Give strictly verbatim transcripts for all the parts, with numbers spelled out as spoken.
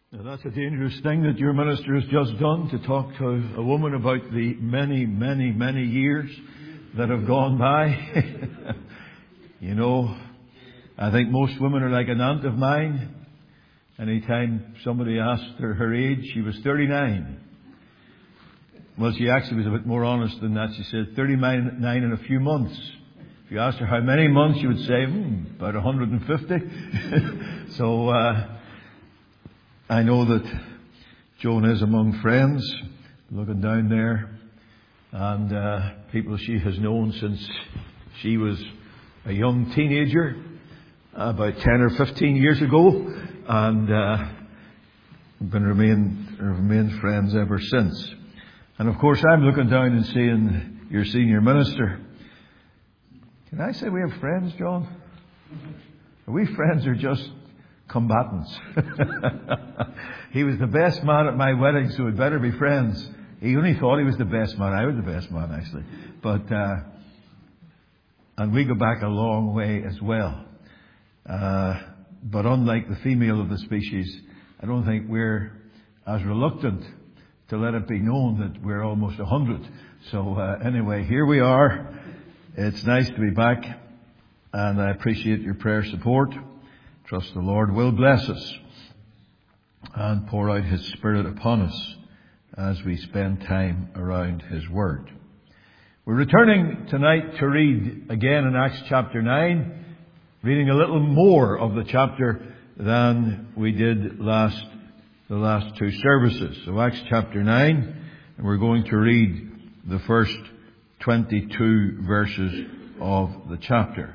Now that's a dangerous thing that your minister has just done, to talk to a woman about the many, many, many years that have gone by. You know, I think most women are like an aunt of mine. Anytime somebody asked her her age, she was thirty-nine. Well, she actually was a bit more honest than that. She said thirty-nine in a few months. If you asked her how many months, she would say, hmm, about one hundred fifty. So, uh, I know that Joan is among friends, looking down there, and uh, people she has known since she was a young teenager, about ten or fifteen years ago, and uh, we've been remain, remained friends ever since. And of course, I'm looking down and seeing your senior minister. Can I say we have friends, John? Are we friends or just combatants? He was the best man at my wedding, so we'd better be friends. He only thought he was the best man. I was the best man, actually. But, uh, and we go back a long way as well. Uh, but unlike the female of the species, I don't think we're as reluctant to let it be known that we're almost a hundred. So, uh, anyway, here we are. It's nice to be back, and I appreciate your prayer support. Trust the Lord will bless us and pour out His Spirit upon us as we spend time around His Word. We're returning tonight to read again in Acts chapter nine, reading a little more of the chapter than we did last, the last two services. So Acts chapter nine, and we're going to read the first twenty-two verses of the chapter.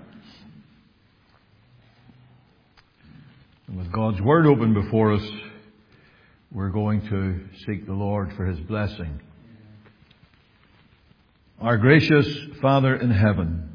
And with God's Word open before us, we're going to seek the Lord for His blessing. Our gracious Father in heaven,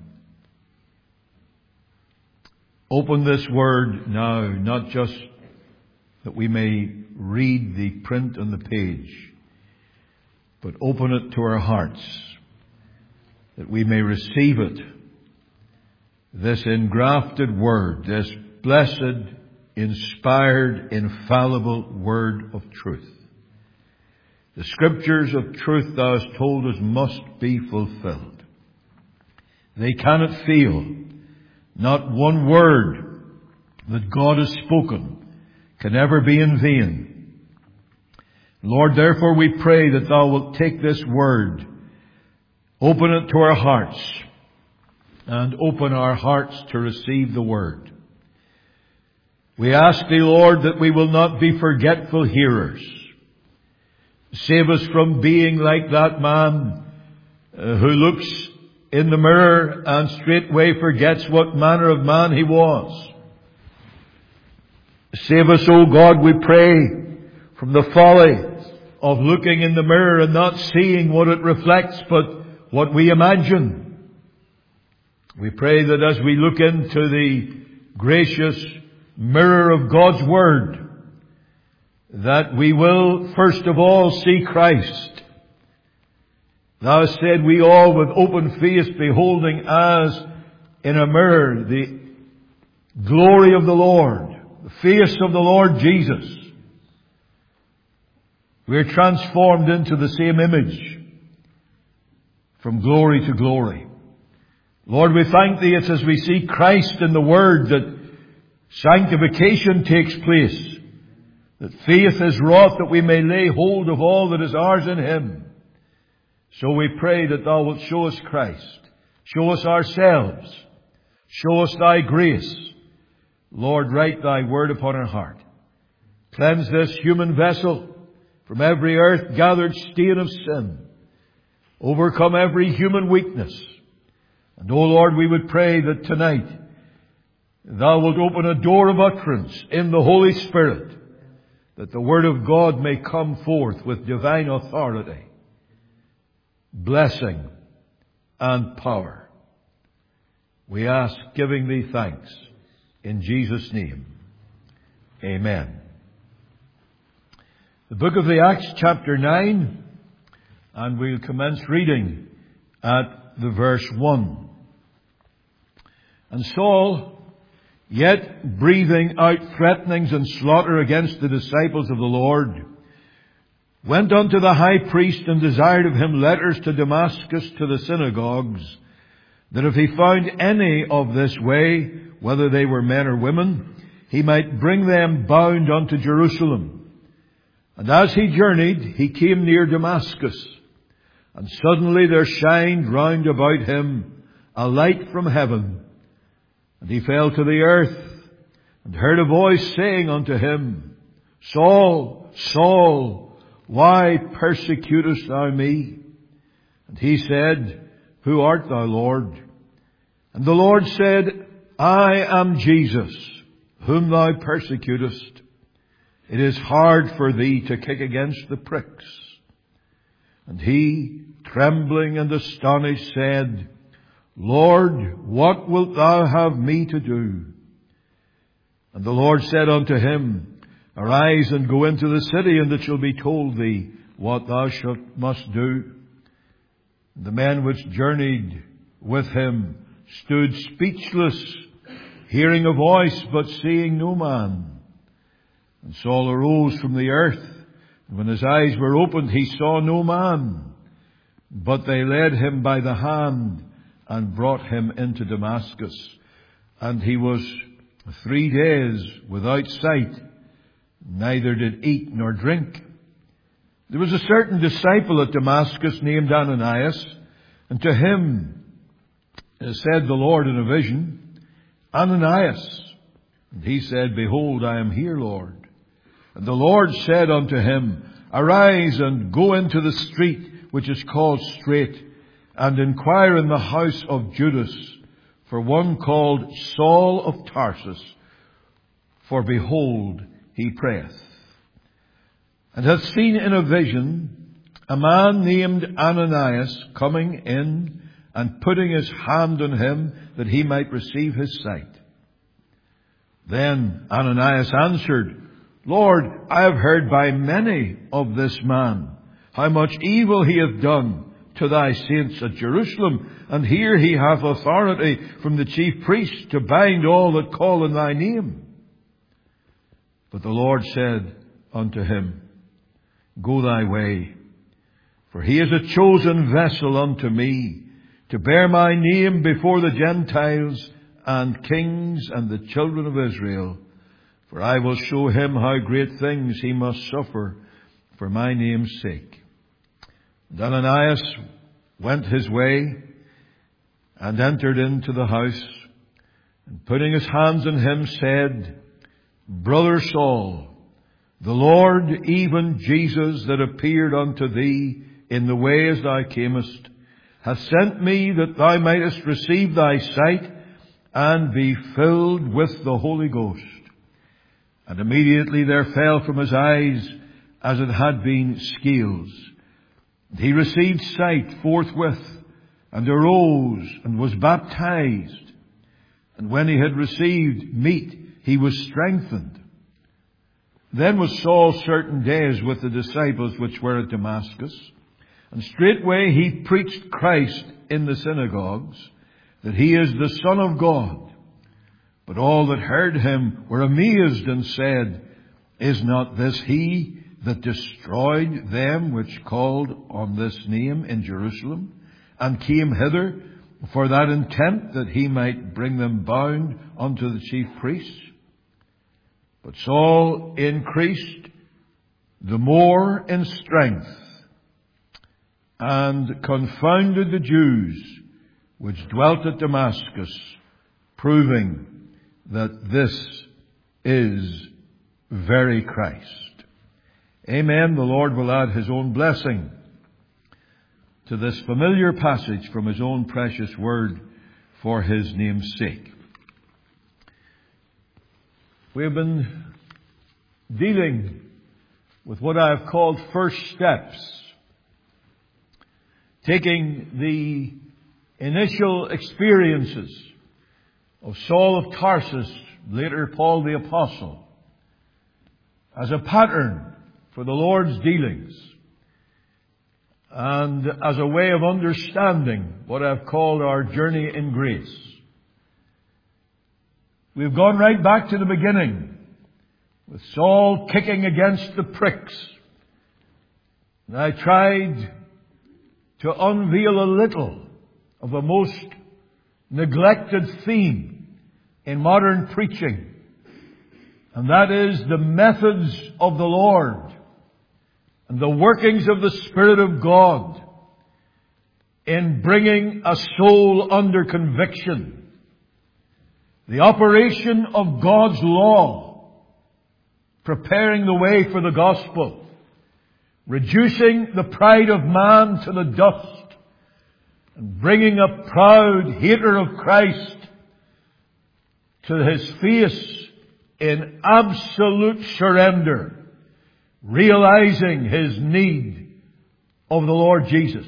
open this Word now, not just that we may read the print on the page, but open it to our hearts, that we may receive it, this engrafted Word, this blessed, inspired, infallible Word of truth. The Scriptures of truth Thou hast told us must be fulfilled. They cannot fail. Not one word that God has spoken can ever be in vain. Lord, therefore we pray that Thou wilt take this Word, open it to our hearts, and open our hearts to receive the Word. We ask Thee, Lord, that we will not be forgetful hearers. Save us from being like that man uh, who looks in the mirror and straightway forgets what manner of man he was. Save us, O God, we pray, from the folly of looking in the mirror and not seeing what it reflects, but what we imagine. We pray that as we look into the gracious mirror of God's Word, that we will first of all see Christ. Thou hast said, we all with open face beholding as in a mirror the glory of the Lord, the face of the Lord Jesus. We are transformed into the same image from glory to glory. Lord, we thank Thee, it's as we see Christ in the Word that sanctification takes place, that faith is wrought, that we may lay hold of all that is ours in Him. So we pray that Thou wilt show us Christ, show us ourselves, show us Thy grace. Lord, write Thy Word upon our heart. Cleanse this human vessel from every earth-gathered stain of sin. Overcome every human weakness. And, O Lord, we would pray that tonight Thou wilt open a door of utterance in the Holy Spirit, that the Word of God may come forth with divine authority, blessing, and power. We ask, giving Thee thanks, in Jesus' name. Amen. The book of the Acts, chapter nine, and we'll commence reading at the verse one. And Saul yet breathing out threatenings and slaughter against the disciples of the Lord, went unto the high priest and desired of him letters to Damascus to the synagogues, that if he found any of this way, whether they were men or women, he might bring them bound unto Jerusalem. And as he journeyed, he came near Damascus, and suddenly there shined round about him a light from heaven. And he fell to the earth, and heard a voice saying unto him, Saul, Saul, why persecutest thou me? And he said, Who art thou, Lord? And the Lord said, I am Jesus, whom thou persecutest. It is hard for thee to kick against the pricks. And he, trembling and astonished, said, Lord, what wilt thou have me to do? And the Lord said unto him, Arise and go into the city, and it shall be told thee what thou shalt must do. And the men which journeyed with him stood speechless, hearing a voice, but seeing no man. And Saul arose from the earth, and when his eyes were opened, he saw no man. But they led him by the hand and brought him into Damascus. And he was three days without sight, neither did eat nor drink. There was a certain disciple at Damascus named Ananias, and to him said the Lord in a vision, Ananias. And he said, Behold, I am here, Lord. And the Lord said unto him, Arise and go into the street which is called Straight, and inquire in the house of Judas for one called Saul of Tarsus, for behold, he prayeth. And hath seen in a vision a man named Ananias coming in and putting his hand on him that he might receive his sight. Then Ananias answered, Lord, I have heard by many of this man, how much evil he hath done to thy saints at Jerusalem, and here he hath authority from the chief priests to bind all that call on thy name. But the Lord said unto him, Go thy way, for he is a chosen vessel unto me, to bear my name before the Gentiles and kings and the children of Israel. For I will show him how great things he must suffer for my name's sake. And Ananias went his way and entered into the house, and putting his hands on him said, Brother Saul, the Lord, even Jesus, that appeared unto thee in the way as thou camest, hath sent me that thou mightest receive thy sight and be filled with the Holy Ghost. And immediately there fell from his eyes as it had been scales. And he received sight forthwith, and arose, and was baptized. And when he had received meat, he was strengthened. Then was Saul certain days with the disciples which were at Damascus. And straightway he preached Christ in the synagogues, that he is the Son of God. But all that heard him were amazed, and said, Is not this he that destroyed them which called on this name in Jerusalem, and came hither for that intent, that he might bring them bound unto the chief priests? But Saul increased the more in strength, and confounded the Jews which dwelt at Damascus, proving that this is very Christ. Amen. The Lord will add his own blessing to this familiar passage from his own precious word for his name's sake. We have been dealing with what I have called first steps, taking the initial experiences of Saul of Tarsus, later Paul the Apostle, as a pattern for the Lord's dealings, and as a way of understanding what I've called our journey in grace. We've gone right back to the beginning, with Saul kicking against the pricks. And I tried to unveil a little of a most neglected theme in modern preaching. And that is the methods of the Lord and the workings of the Spirit of God in bringing a soul under conviction. The operation of God's law, preparing the way for the gospel, reducing the pride of man to the dust, and bringing a proud hater of Christ to his face in absolute surrender, realizing his need of the Lord Jesus.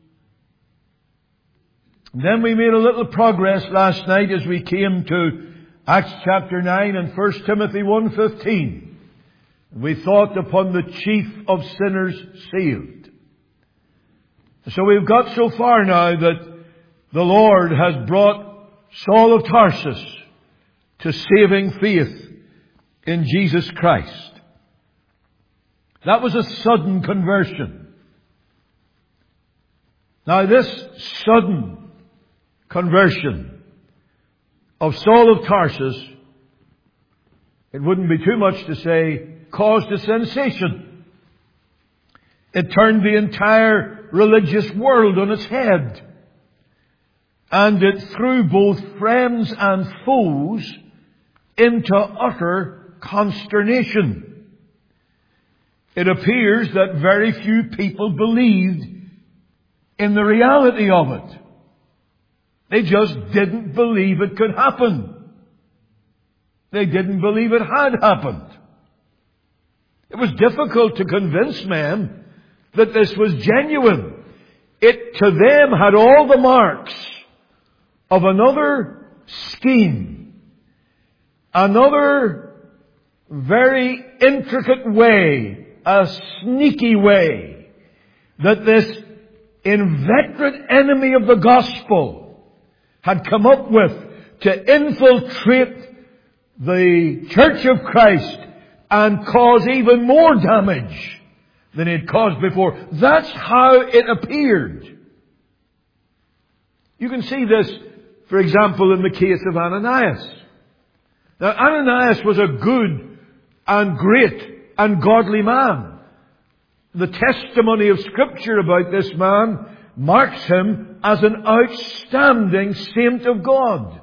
And then we made a little progress last night as we came to Acts chapter nine and First Timothy one fifteen. We thought upon the chief of sinners saved. So we've got so far now that the Lord has brought Saul of Tarsus to saving faith in Jesus Christ. That was a sudden conversion. Now this sudden conversion of Saul of Tarsus, it wouldn't be too much to say, caused a sensation. It turned the entire religious world on its head. And it threw both friends and foes into utter consternation. It appears that very few people believed in the reality of it. They just didn't believe it could happen. They didn't believe it had happened. It was difficult to convince men that this was genuine. It to them had all the marks of another scheme, another very intricate way, a sneaky way that this inveterate enemy of the gospel had come up with to infiltrate the Church of Christ and cause even more damage than it caused before. That's how it appeared. You can see this, for example, in the case of Ananias. Now, Ananias was a good and great and godly man. The testimony of Scripture about this man marks him as an outstanding saint of God.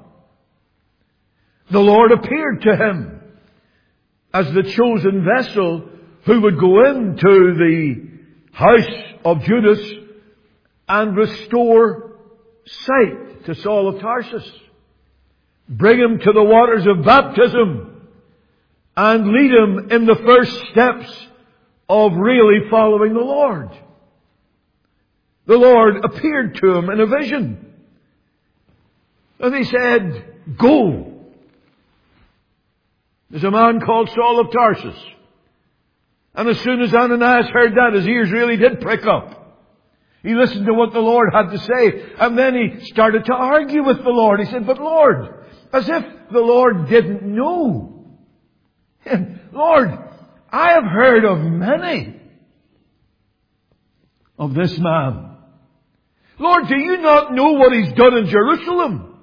The Lord appeared to him as the chosen vessel who would go into the house of Judas and restore sight to Saul of Tarsus, bring him to the waters of baptism, and lead him in the first steps of really following the Lord. The Lord appeared to him in a vision. And he said, "Go. There's a man called Saul of Tarsus." And as soon as Ananias heard that, his ears really did prick up. He listened to what the Lord had to say. And then he started to argue with the Lord. He said, "But Lord," as if the Lord didn't know. "Lord, I have heard of many of this man. Lord, do you not know what he's done in Jerusalem?"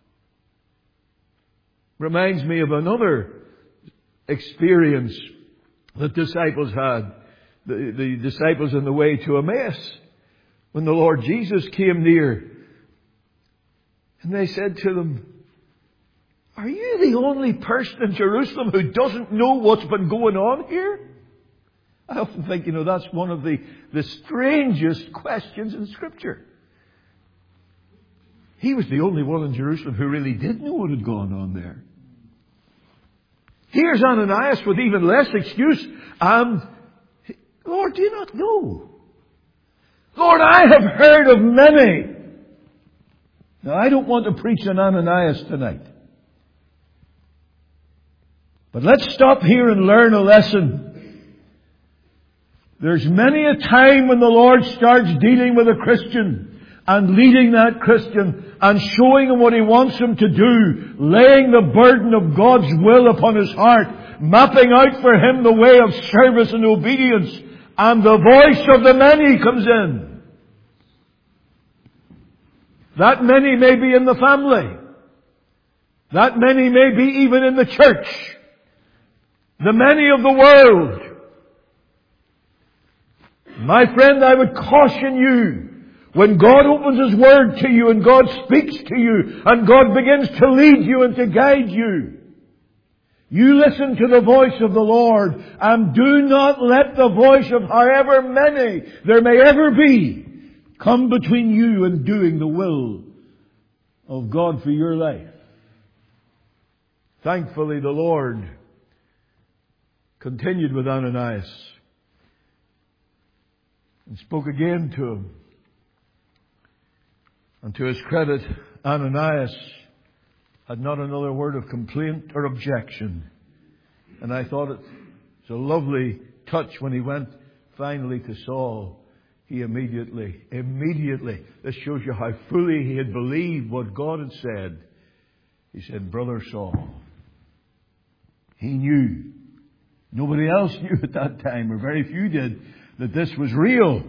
Reminds me of another experience the disciples had, the, the disciples on the way to Emmaus, when the Lord Jesus came near. And they said to them, "Are you the only person in Jerusalem who doesn't know what's been going on here?" I often think, you know, that's one of the, the strangest questions in Scripture. He was the only one in Jerusalem who really did know what had gone on there. Here's Ananias with even less excuse. And, "Lord, do you not know? Lord, I have heard of many." Now, I don't want to preach on Ananias tonight. But let's stop here and learn a lesson. There's many a time when the Lord starts dealing with a Christian and leading that Christian and showing him what he wants him to do, laying the burden of God's will upon his heart, mapping out for him the way of service and obedience, and the voice of the many comes in. That many may be in the family. That many may be even in the church. The many of the world. My friend, I would caution you, when God opens His Word to you and God speaks to you and God begins to lead you and to guide you, you listen to the voice of the Lord and do not let the voice of however many there may ever be come between you and doing the will of God for your life. Thankfully, the Lord continued with Ananias and spoke again to him. And to his credit, Ananias had not another word of complaint or objection. And I thought it was a lovely touch when he went finally to Saul. He immediately, immediately, this shows you how fully he had believed what God had said. He said, "Brother Saul." He knew. Nobody else knew at that time, or very few did, that this was real.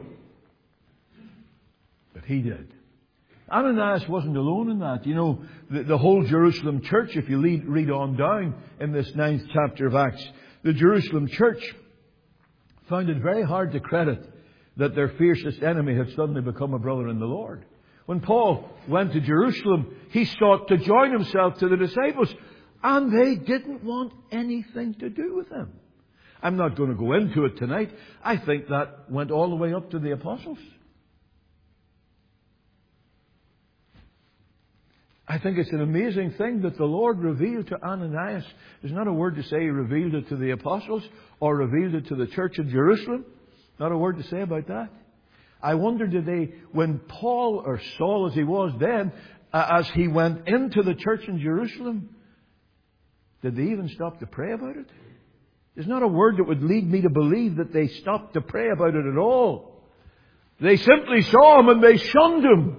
But he did. Ananias wasn't alone in that. You know, the, the whole Jerusalem church, if you read, read on down in this ninth chapter of Acts, the Jerusalem church found it very hard to credit that their fiercest enemy had suddenly become a brother in the Lord. When Paul went to Jerusalem, he sought to join himself to the disciples, and they didn't want anything to do with him. I'm not going to go into it tonight. I think that went all the way up to the apostles. I think it's an amazing thing that the Lord revealed to Ananias. There's not a word to say He revealed it to the apostles or revealed it to the church in Jerusalem. Not a word to say about that. I wonder, did they, when Paul, or Saul as he was then, uh, as he went into the church in Jerusalem, did they even stop to pray about it? There's not a word that would lead me to believe that they stopped to pray about it at all. They simply saw him and they shunned him.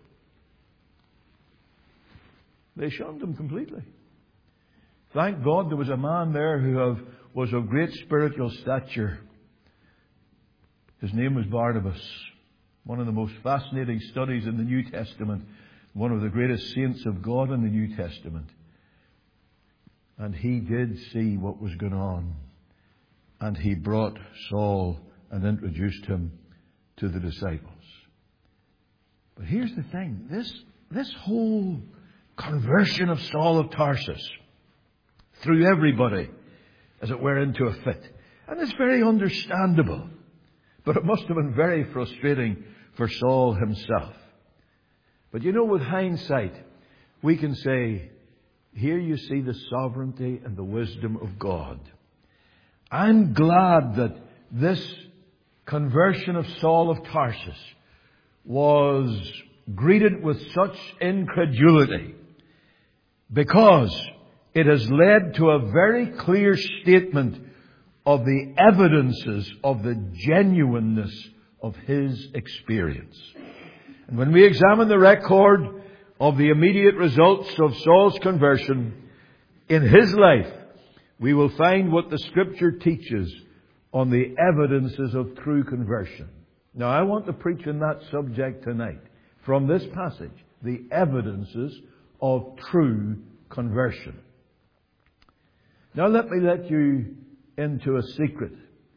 They shunned him completely. Thank God there was a man there who have, was of great spiritual stature. His name was Barnabas. One of the most fascinating studies in the New Testament. One of the greatest saints of God in the New Testament. And he did see what was going on. And he brought Saul and introduced him to the disciples. But here's the thing. This, this whole conversion of Saul of Tarsus threw everybody, as it were, into a fit. And it's very understandable. But it must have been very frustrating for Saul himself. But you know, with hindsight, we can say, here you see the sovereignty and the wisdom of God. I'm glad that this conversion of Saul of Tarsus was greeted with such incredulity, because it has led to a very clear statement of the evidences of the genuineness of his experience. And when we examine the record of the immediate results of Saul's conversion in his life, we will find what the Scripture teaches on the evidences of true conversion. Now, I want to preach on that subject tonight. From this passage, the evidences of true conversion. Now, let me let you into a secret.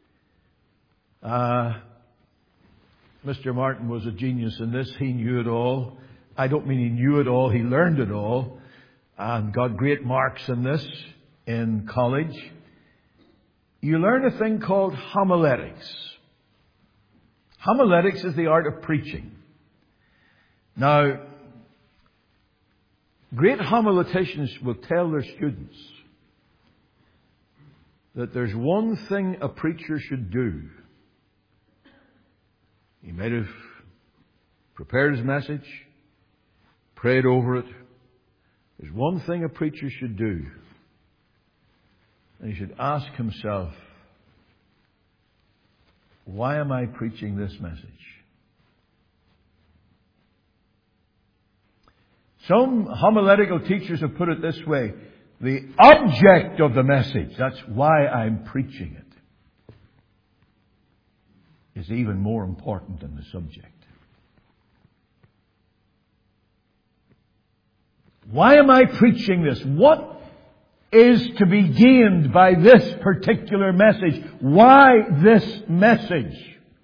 Uh, Mister Martin was a genius in this. He knew it all. I don't mean he knew it all. He learned it all and got great marks in this in college. You learn a thing called homiletics. Homiletics is the art of preaching. Now, great homileticians will tell their students that there's one thing a preacher should do. He might have prepared his message, prayed over it. There's one thing a preacher should do. And he should ask himself, why am I preaching this message? Some homiletical teachers have put it this way: the object of the message, that's why I'm preaching it, is even more important than the subject. Why am I preaching this? What is to be gained by this particular message? Why this message?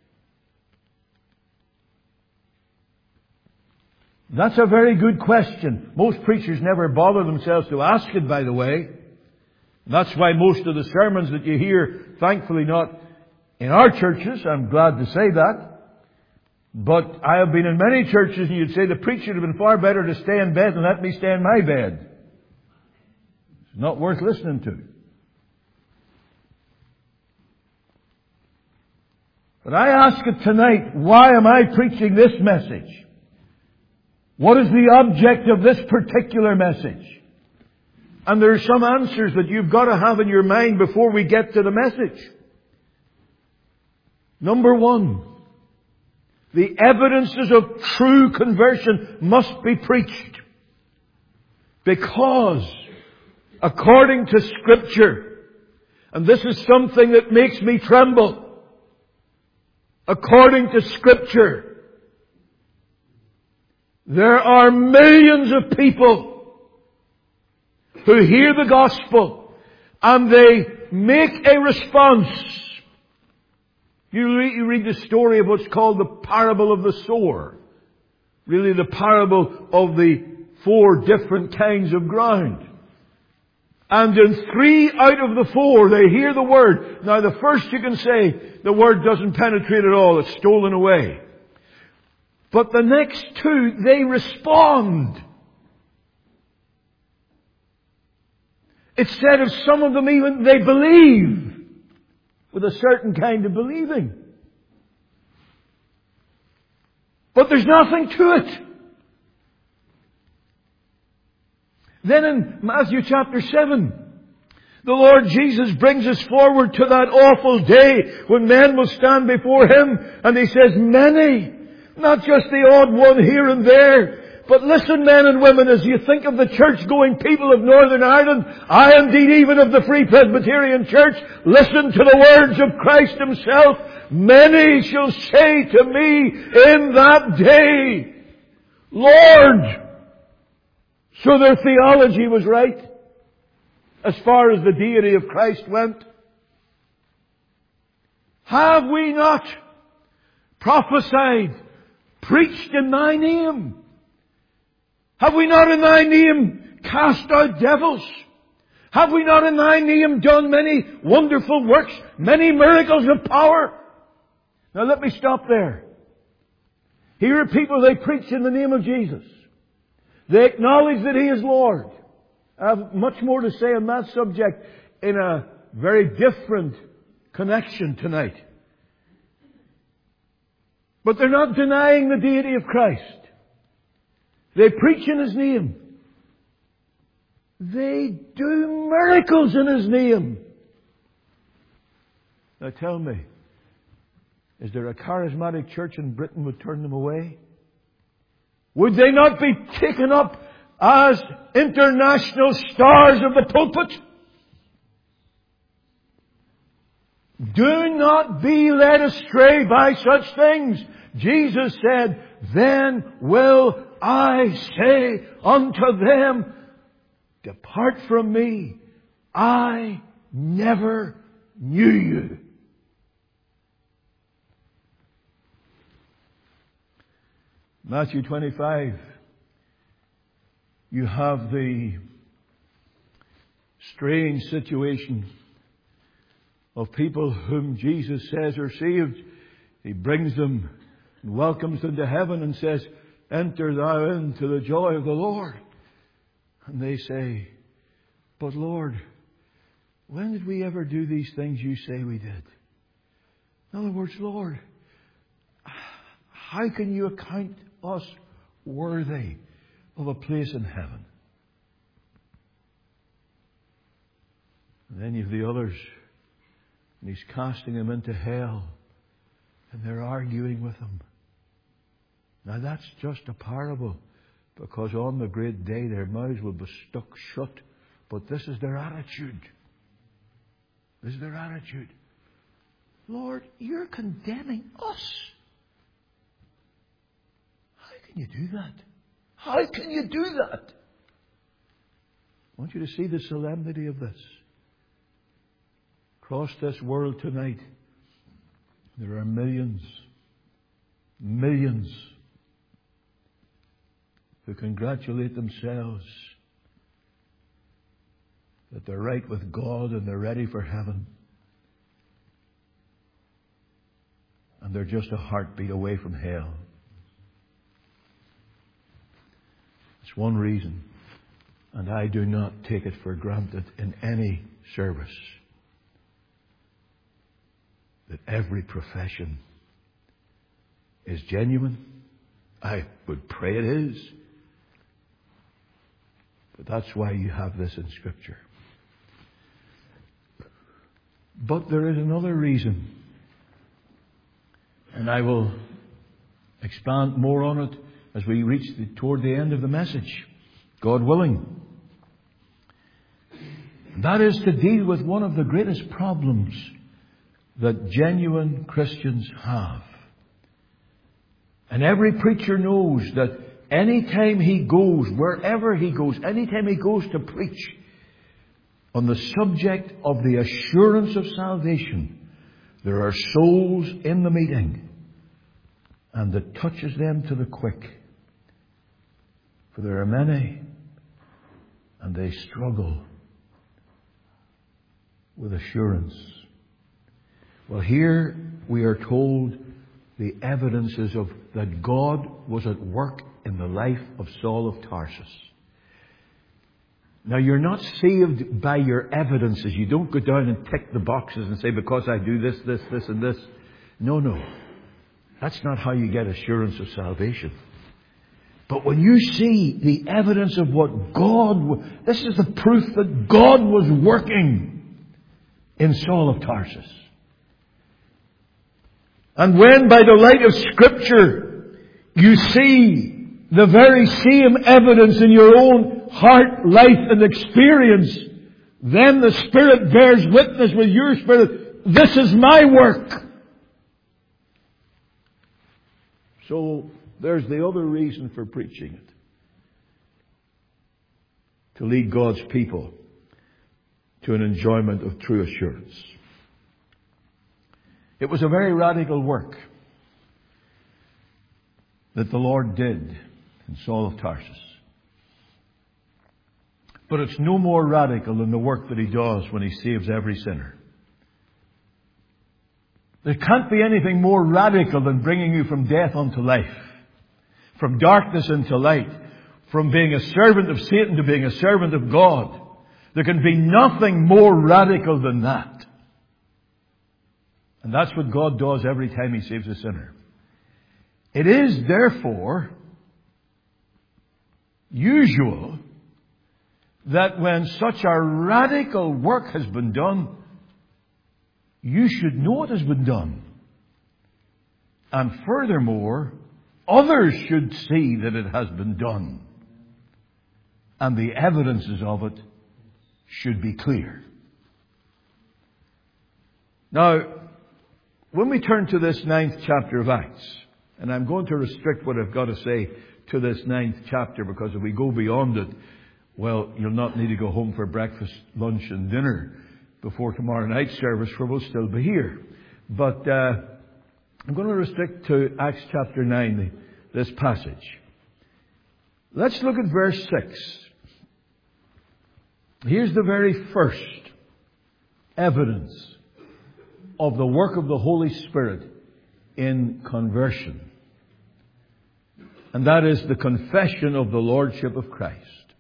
That's a very good question. Most preachers never bother themselves to ask it, by the way. That's why most of the sermons that you hear, thankfully not in our churches, I'm glad to say that, but I have been in many churches and you'd say the preacher would have been far better to stay in bed than let me stay in my bed. It's not worth listening to. But I ask it tonight, why am I preaching this message? What is the object of this particular message? And there are some answers that you've got to have in your mind before we get to the message. Number one, the evidences of true conversion must be preached. Because, according to Scripture, and this is something that makes me tremble, according to Scripture, there are millions of people who hear the gospel and they make a response. You read, you read the story of what's called the parable of the sower. Really the parable of the four different kinds of ground. And in three out of the four, they hear the word. Now the first you can say, the word doesn't penetrate at all. It's stolen away. But the next two, they respond. It said of some of them even, they believe. With a certain kind of believing. But there's nothing to it. Then in Matthew chapter seven, the Lord Jesus brings us forward to that awful day when men will stand before Him and He says, many, not just the odd one here and there, but listen, men and women, as you think of the church-going people of Northern Ireland, I indeed even of the Free Presbyterian Church, listen to the words of Christ Himself. Many shall say to me in that day, Lord. So their theology was right, as far as the deity of Christ went. Have we not prophesied, preached in Thy name? Have we not in Thy name cast out devils? Have we not in Thy name done many wonderful works, many miracles of power? Now let me stop there. Here are people, they preach in the name of Jesus. They acknowledge that He is Lord. I have much more to say on that subject in a very different connection tonight. But they're not denying the deity of Christ. They preach in His name. They do miracles in His name. Now tell me, is there a charismatic church in Britain would turn them away? Would they not be taken up as international stars of the pulpit? Do not be led astray by such things. Jesus said, then will I say unto them, depart from me, I never knew you. Matthew twenty-five, you have the strange situation of people whom Jesus says are saved. He brings them and welcomes them to heaven and says, enter thou into the joy of the Lord. And they say, but Lord, when did we ever do these things you say we did? In other words, Lord, how can you account us worthy of a place in heaven? And then you have the others, and He's casting them into hell, and they're arguing with Him. Now that's just a parable because on the great day their mouths will be stuck shut. But this is their attitude. This is their attitude. Lord, you're condemning us. How can you do that? How can you do that? I want you to see the solemnity of this. Across this world tonight, there are millions, millions who congratulate themselves that they're right with God and they're ready for heaven. And they're just a heartbeat away from hell. It's one reason, and I do not take it for granted in any service, that every profession is genuine. I would pray it is. But that's why you have this in Scripture. But there is another reason. And I will expand more on it as we reach the, toward the end of the message, God willing. That is to deal with one of the greatest problems that genuine Christians have. And every preacher knows that any time he goes, wherever he goes, any time he goes to preach on the subject of the assurance of salvation, there are souls in the meeting, and it touches them to the quick. For there are many, and they struggle with assurance. Well, here we are told the evidences of that God was at work in the life of Saul of Tarsus. Now, you're not saved by your evidences. You don't go down and tick the boxes and say, because I do this, this, this, and this. No, no. That's not how you get assurance of salvation. But when you see the evidence of what God... This is the proof that God was working in Saul of Tarsus. And when by the light of Scripture you see the very same evidence in your own heart, life and experience, then the Spirit bears witness with your spirit, this is my work. So there's the other reason for preaching it. To lead God's people to an enjoyment of true assurance. It was a very radical work that the Lord did in Saul of Tarsus. But it's no more radical than the work that He does when He saves every sinner. There can't be anything more radical than bringing you from death unto life, from darkness into light, from being a servant of Satan to being a servant of God. There can be nothing more radical than that. And that's what God does every time He saves a sinner. It is, therefore, usual that when such a radical work has been done, you should know it has been done. And furthermore, others should see that it has been done. And the evidences of it should be clear. Now, when we turn to this ninth chapter of Acts, and I'm going to restrict what I've got to say to this ninth chapter, because if we go beyond it, well, you'll not need to go home for breakfast, lunch and dinner before tomorrow night's service, for we'll still be here. But uh, I'm going to restrict to Acts chapter nine, this passage. Let's look at verse six. Here's the very first evidence of the work of the Holy Spirit in conversion. And that is the confession of the Lordship of Christ.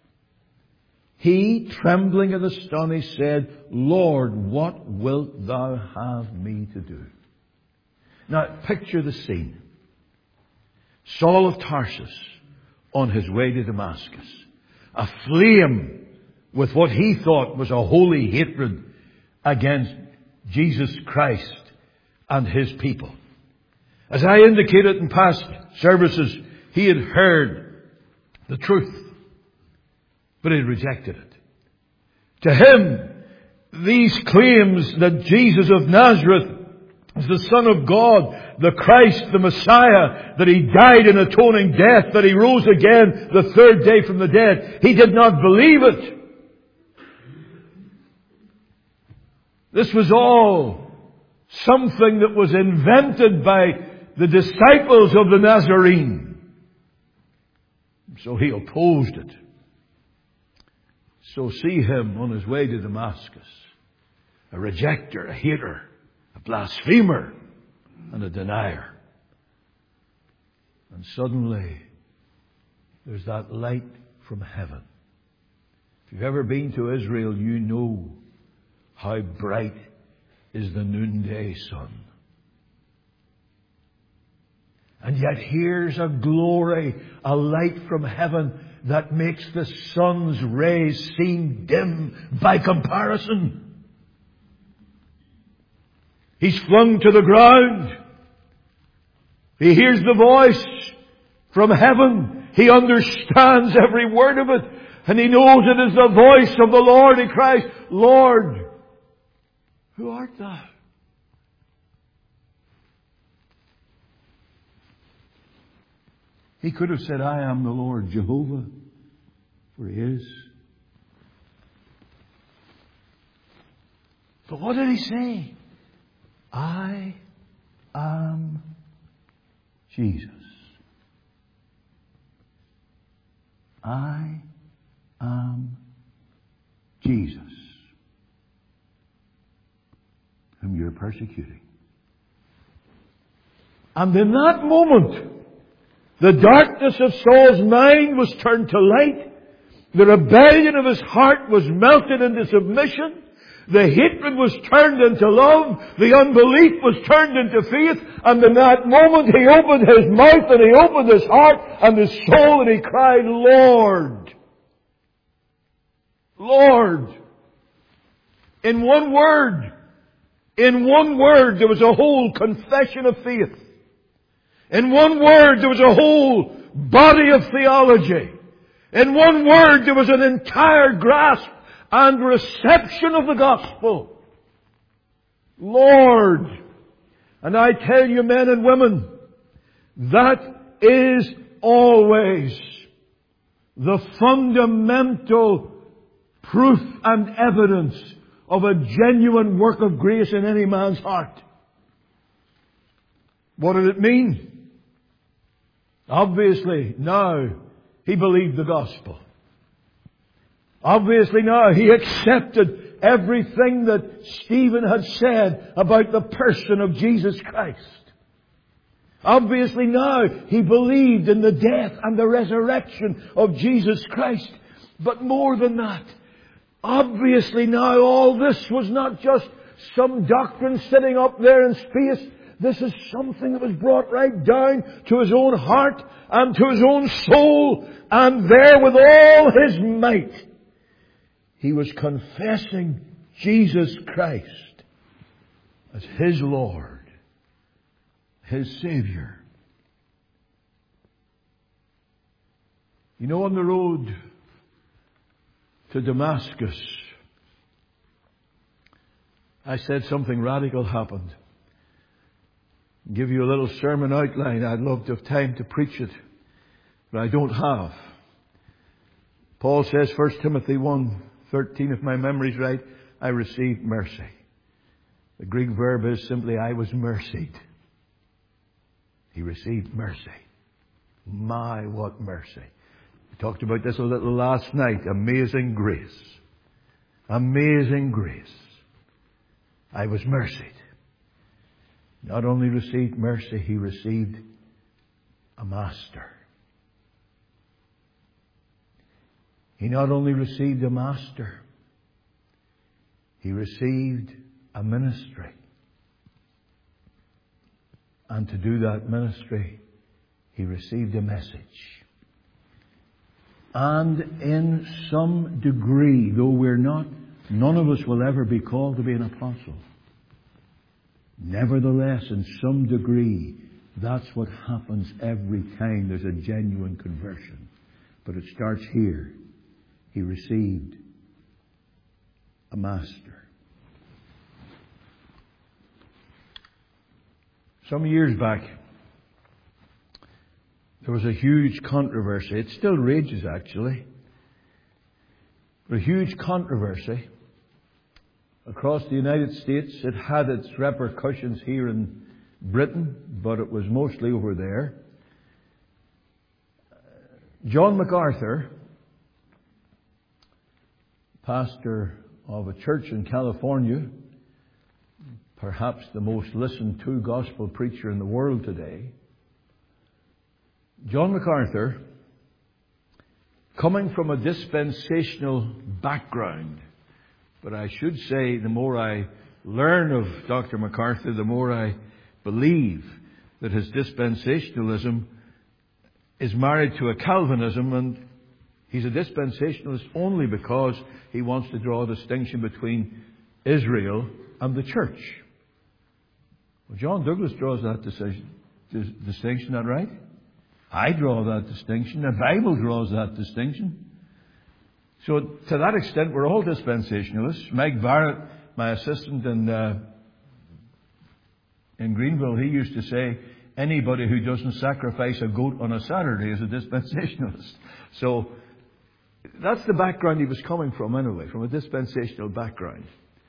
He, trembling and astonished, said, Lord, what wilt thou have me to do? Now, picture the scene. Saul of Tarsus on his way to Damascus, aflame with what he thought was a holy hatred against Jesus Christ and His people. As I indicated in past services, he had heard the truth. But he rejected it. To him, these claims that Jesus of Nazareth is the Son of God, the Christ, the Messiah, that He died an atoning death, that He rose again the third day from the dead, he did not believe it. This was all something that was invented by the disciples of the Nazarene. So he opposed it. So see him on his way to Damascus. A rejecter, a hater, a blasphemer, and a denier. And suddenly, there's that light from heaven. If you've ever been to Israel, you know how bright is the noonday sun. And yet here's a glory, a light from heaven that makes the sun's rays seem dim by comparison. He's flung to the ground. He hears the voice from heaven. He understands every word of it. And he knows it is the voice of the Lord. He cries, Lord, who art thou? He could have said, I am the Lord Jehovah, for He is. But what did He say? I am Jesus. I am Jesus, whom you're persecuting. And in that moment, the darkness of Saul's mind was turned to light. The rebellion of his heart was melted into submission. The hatred was turned into love. The unbelief was turned into faith. And in that moment he opened his mouth and he opened his heart and his soul and he cried, Lord. Lord. In one word. In one word there was a whole confession of faith. In one word, there was a whole body of theology. In one word, there was an entire grasp and reception of the gospel. Lord. And I tell you, men and women, that is always the fundamental proof and evidence of a genuine work of grace in any man's heart. What did it mean? Obviously, now he believed the gospel. Obviously, now he accepted everything that Stephen had said about the person of Jesus Christ. Obviously, now he believed in the death and the resurrection of Jesus Christ. But more than that, obviously now all this was not just some doctrine sitting up there in space. This is something that was brought right down to his own heart and to his own soul. And there with all his might, he was confessing Jesus Christ as his Lord, his Savior. You know, on the road to Damascus, I said something radical happened. Give you a little sermon outline. I'd love to have time to preach it, but I don't have. Paul says, First Timothy one thirteen, if my memory's right, I received mercy. The Greek verb is simply, I was mercied. He received mercy. My, what mercy. We talked about this a little last night. Amazing grace. Amazing grace. I was mercied. Not only received mercy, he received a master. He not only received a master, he received a ministry. And to do that ministry, he received a message. And in some degree, though we're not, none of us will ever be called to be an apostle. Nevertheless, in some degree, that's what happens every time there's a genuine conversion. But it starts here. He received a master. Some years back, there was a huge controversy. It still rages, actually. A huge controversy across the United States. It had its repercussions here in Britain, but it was mostly over there. John MacArthur, pastor of a church in California, perhaps the most listened to gospel preacher in the world today, John MacArthur, coming from a dispensational background, but I should say the more I learn of Doctor MacArthur, the more I believe that his dispensationalism is married to a Calvinism, and he's a dispensationalist only because he wants to draw a distinction between Israel and the church. Well, John Douglas draws that decision, dis- distinction, not right? I draw that distinction. The Bible draws that distinction. So to that extent, we're all dispensationalists. Mike Barrett, my assistant in, uh, in Greenville, he used to say, anybody who doesn't sacrifice a goat on a Saturday is a dispensationalist. So that's the background he was coming from anyway, from a dispensational background.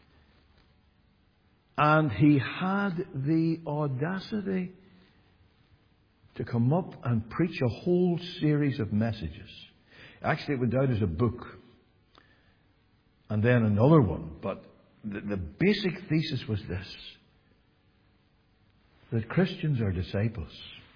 And he had the audacity to come up and preach a whole series of messages. Actually, it went out as a book. And then another one. But the, the basic thesis was this: that Christians are disciples.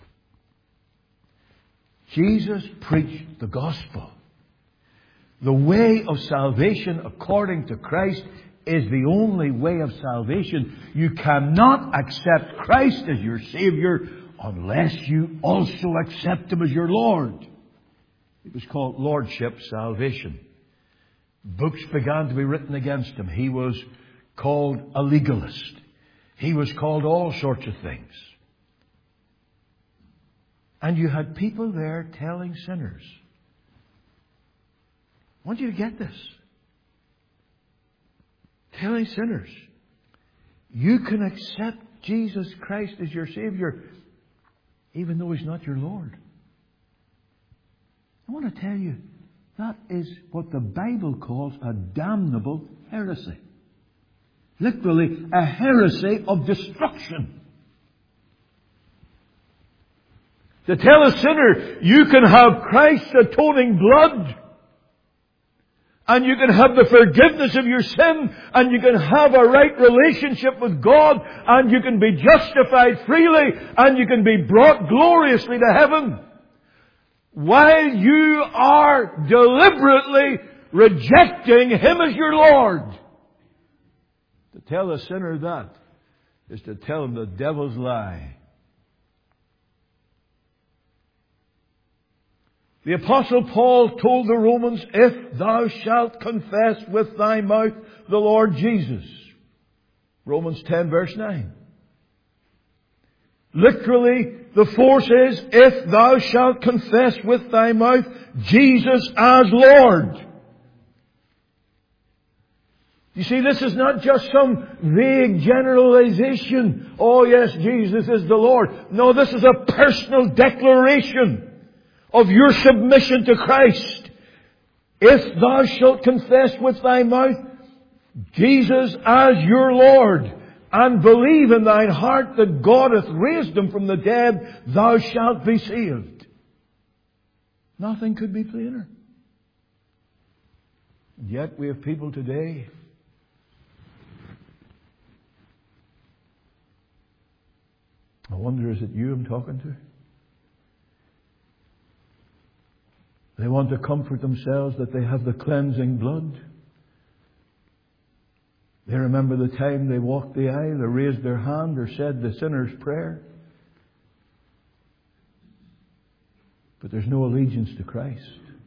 Jesus preached the gospel. The way of salvation according to Christ is the only way of salvation. You cannot accept Christ as your Savior unless you also accept Him as your Lord. It was called Lordship Salvation. Books began to be written against Him. He was called a legalist. He was called all sorts of things. And you had people there telling sinners, I want you to get this. Telling sinners, you can accept Jesus Christ as your Savior even though He's not your Lord. I want to tell you, that is what the Bible calls a damnable heresy. Literally, a heresy of destruction. To tell a sinner, you can have Christ's atoning blood, and you can have the forgiveness of your sin, and you can have a right relationship with God, and you can be justified freely, and you can be brought gloriously to heaven, while you are deliberately rejecting Him as your Lord. To tell a sinner that is to tell him the devil's lie. The Apostle Paul told the Romans, if thou shalt confess with thy mouth the Lord Jesus. Romans ten verse nine. Literally, the force is, if thou shalt confess with thy mouth Jesus as Lord. You see, this is not just some vague generalization. Oh yes, Jesus is the Lord. No, this is a personal declaration of your submission to Christ. If thou shalt confess with thy mouth Jesus as your Lord, and believe in thine heart that God hath raised Him from the dead, thou shalt be saved. Nothing could be plainer. And yet we have people today I wonder, is it you I'm talking to? They want to comfort themselves that they have the cleansing blood. They remember the time they walked the aisle or raised their hand or said the sinner's prayer. But there's no allegiance to Christ.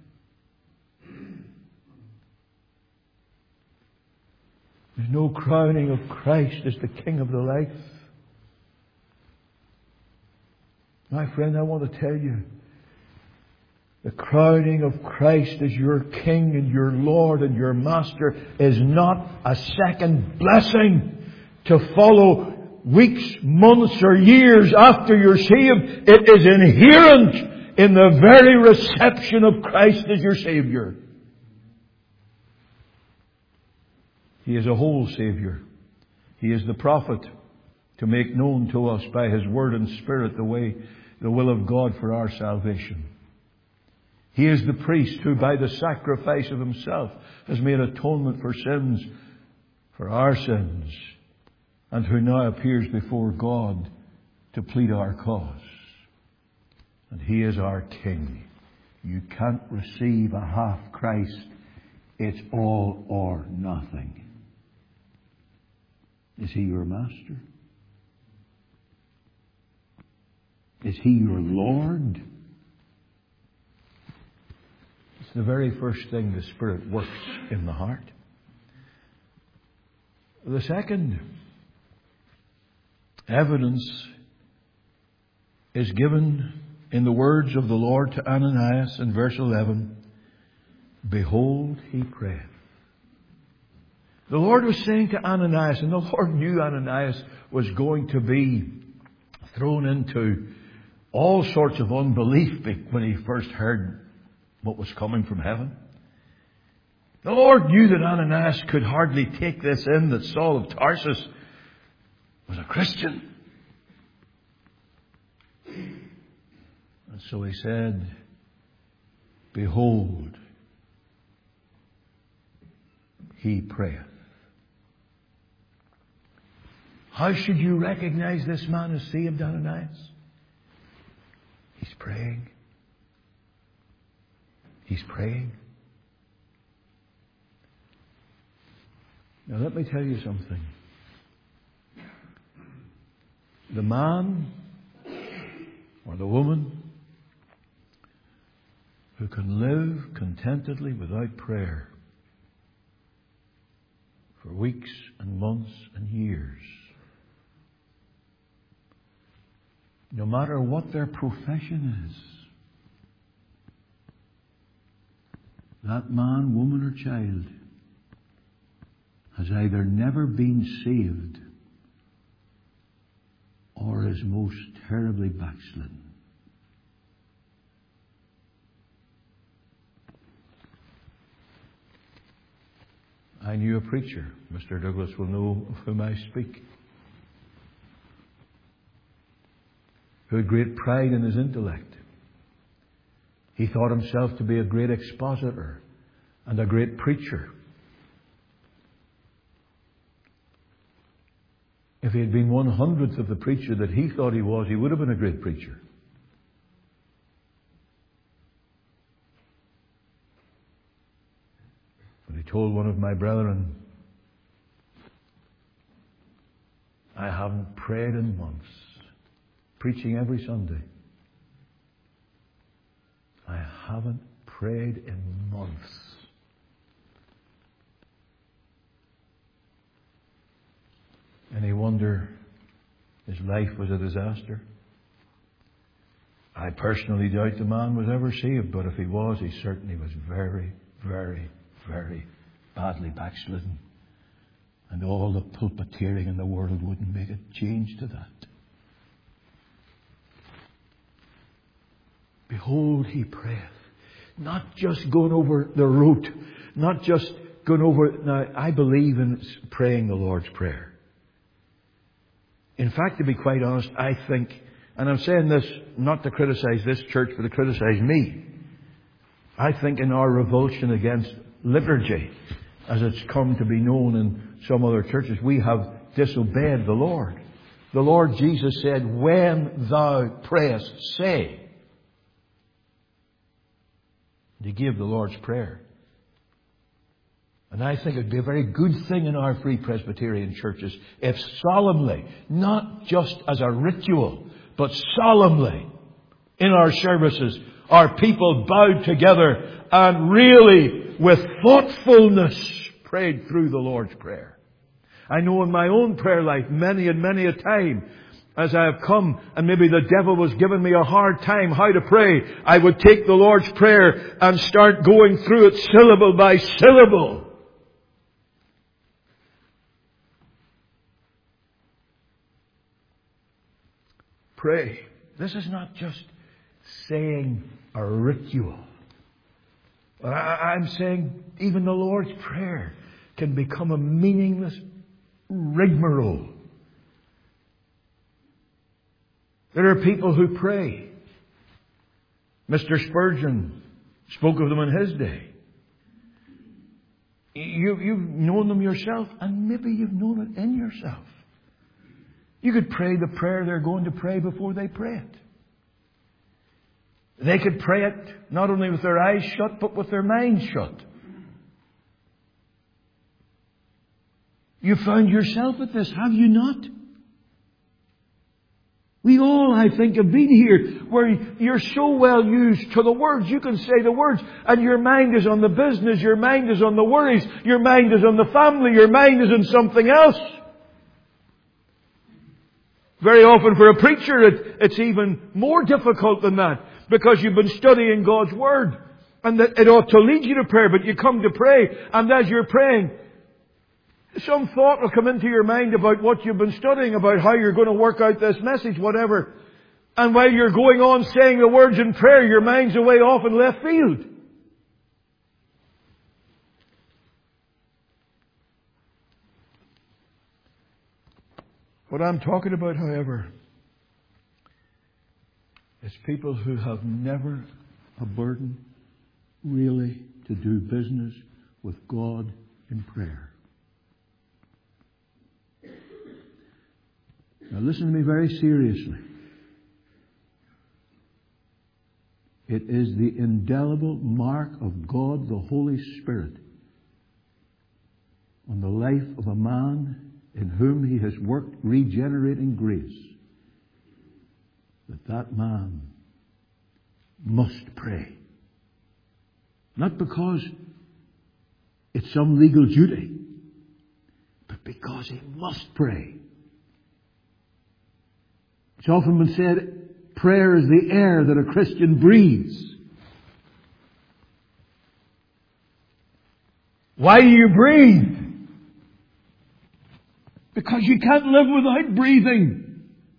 There's no crowning of Christ as the King of the life. My friend, I want to tell you, The crowning of Christ as your King and your Lord and your Master is not a second blessing to follow weeks, months or years after you're saved. It is inherent in the very reception of Christ as your Savior. He is a whole Savior. He is the prophet to make known to us by His Word and Spirit the way, the will of God for our salvation. He is the priest who by the sacrifice of Himself has made atonement for sins, for our sins, and who now appears before God to plead our cause. And He is our King. You can't receive a half Christ. It's all or nothing. Is He your Master? Is He your Lord? It's the very first thing the Spirit works in the heart. The second evidence is given in the words of the Lord to Ananias in verse eleven. Behold, he prayeth. The Lord was saying to Ananias, and the Lord knew Ananias was going to be thrown into all sorts of unbelief when he first heard what was coming from heaven. The Lord knew that Ananias could hardly take this in, that Saul of Tarsus was a Christian. And so He said, behold, he prayeth. How should you recognize this man as saved, Ananias? He's praying. He's praying. Now let me tell you something. The man or the woman who can live contentedly without prayer for weeks and months and years, no matter what their profession is, that man, woman or child has either never been saved or is most terribly backslidden. I knew a preacher, Mister Douglas will know of whom I speak, who had great pride in his intellect. He thought himself to be a great expositor and a great preacher. If he had been one hundredth of the preacher that he thought he was, he would have been a great preacher. But he told one of my brethren, I haven't prayed in months, preaching every Sunday. I haven't prayed in months. Any wonder his life was a disaster? I personally doubt the man was ever saved, but if he was, he certainly was very, very, very badly backslidden. And all the pulpiteering in the world wouldn't make a change to that. Behold, he prayeth. Not just going over the route. Not just going over... Now, I believe in praying the Lord's Prayer. In fact, to be quite honest, I think, and I'm saying this not to criticize this church, but to criticize me. I think in our revulsion against liturgy, as it's come to be known in some other churches, we have disobeyed the Lord. The Lord Jesus said, when thou prayest, say. He gave the Lord's Prayer. And I think it would be a very good thing in our Free Presbyterian churches if solemnly, not just as a ritual, but solemnly in our services, our people bowed together and really with thoughtfulness prayed through the Lord's Prayer. I know in my own prayer life, many and many a time, as I have come and maybe the devil was giving me a hard time how to pray, I would take the Lord's Prayer and start going through it syllable by syllable. Pray. This is not just saying a ritual. I'm saying even the Lord's Prayer can become a meaningless rigmarole. There are people who pray. Mister Spurgeon spoke of them in his day. You, you've known them yourself, and maybe you've known it in yourself. You could pray the prayer they're going to pray before they pray it. They could pray it not only with their eyes shut, but with their minds shut. You found yourself at this, have you not? We all, I think, have been here where you're so well used to the words. You can say the words and your mind is on the business, your mind is on the worries, your mind is on the family, your mind is on something else. Very often for a preacher it, it's even more difficult than that because you've been studying God's Word and that it ought to lead you to prayer, but you come to pray and as you're praying, some thought will come into your mind about what you've been studying, about how you're going to work out this message, whatever. And while you're going on saying the words in prayer, your mind's away off in left field. What I'm talking about, however, is people who have never a burden really to do business with God in prayer. Now listen to me very seriously. It is the indelible mark of God, the Holy Spirit, on the life of a man in whom He has worked regenerating grace, that that man must pray. Not because it's some legal duty, but because he must pray. It's often been said, prayer is the air that a Christian breathes. Why do you breathe? Because you can't live without breathing.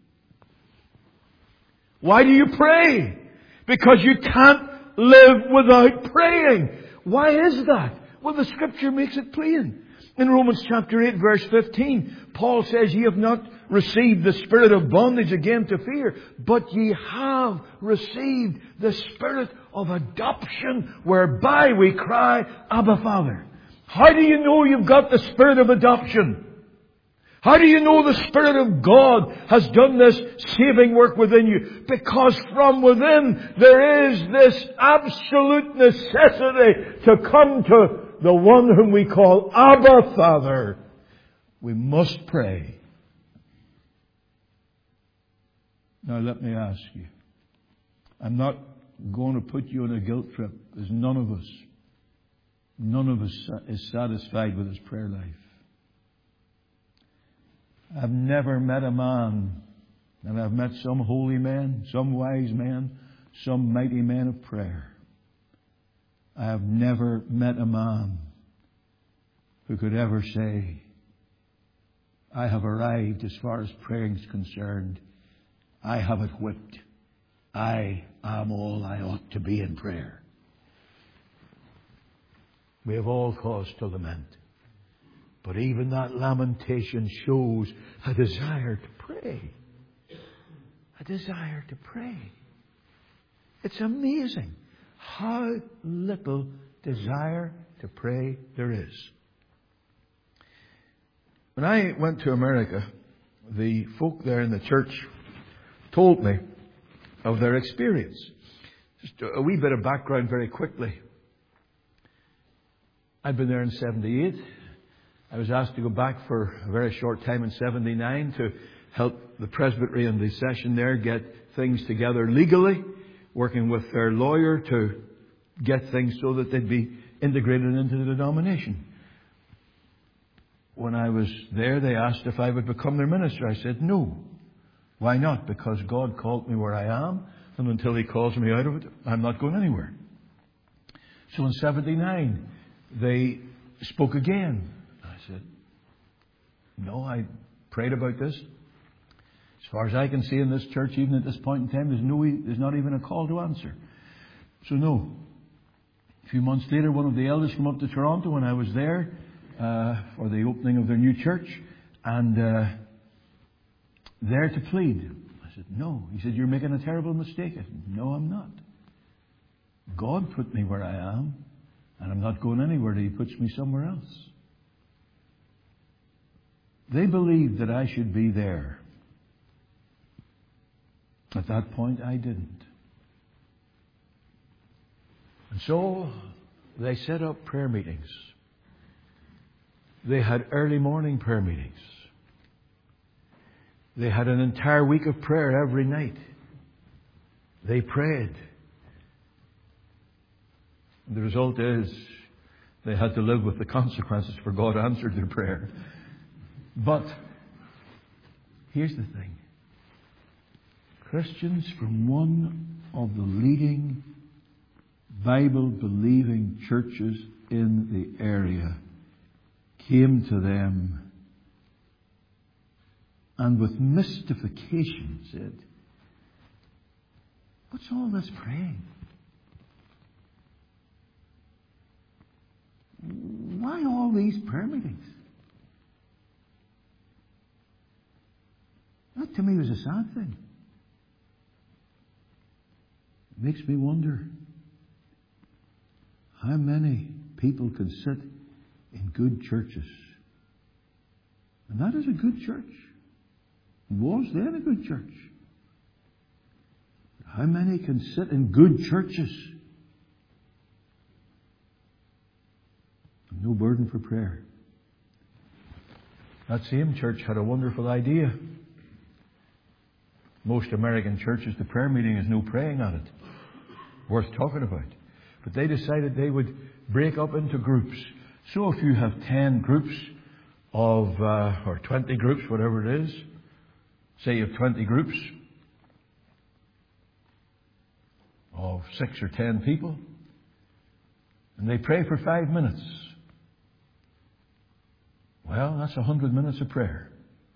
Why do you pray? Because you can't live without praying. Why is that? Well, the Scripture makes it plain. In Romans chapter eight, verse fifteen, Paul says, "Ye have not received the spirit of bondage again to fear, but ye have received the spirit of adoption, whereby we cry, Abba, Father." How do you know you've got the spirit of adoption? How do you know the Spirit of God has done this saving work within you? Because from within there is this absolute necessity to come to the one whom we call Abba, Father. We must pray. Now let me ask you. I'm not going to put you on a guilt trip, because none of us, none of us is satisfied with his prayer life. I've never met a man, and I've met some holy men, some wise men, some mighty men of prayer. I have never met a man who could ever say, I have arrived as far as praying is concerned. I have it whipped. I am all I ought to be in prayer. We have all cause to lament. But even that lamentation shows a desire to pray. A desire to pray. It's amazing how little desire to pray there is. When I went to America, the folk there in the church told me of their experience. Just a wee bit of background very quickly. I'd been there in seventy-eight. I was asked to go back for a very short time in seventy-nine to help the presbytery and the session there get things together legally, working with their lawyer to get things so that they'd be integrated into the denomination. When I was there, they asked if I would become their minister. I said no. Why not? Because God called me where I am, and until He calls me out of it, I'm not going anywhere. So in seventy-nine, they spoke again. I said, no, I prayed about this. As far as I can see in this church, even at this point in time, there's no, there's not even a call to answer. So no. A few months later, one of the elders came up to Toronto when I was there uh, for the opening of their new church, and uh, there to plead. I said, no. He said, you're making a terrible mistake. I said, no, I'm not. God put me where I am, and I'm not going anywhere till He puts me somewhere else. They believed that I should be there. At that point, I didn't. And so, they set up prayer meetings. They had early morning prayer meetings. They had an entire week of prayer every night. They prayed. The result is they had to live with the consequences, for God answered their prayer. But here's the thing. Christians from one of the leading Bible-believing churches in the area came to them and with mystification said, what's all this praying? Why all these prayer meetings? That to me was a sad thing. It makes me wonder how many people can sit in good churches. And that is a good church. It was then a good church. How many can sit in good churches? No burden for prayer. That same church had a wonderful idea. Most American churches, the prayer meeting is no praying at it. Worth talking about. But they decided they would break up into groups. So if you have ten groups of, uh, or twenty groups, whatever it is, say you have twenty groups of six or ten people, and they pray for five minutes. Well, that's a hundred minutes of prayer.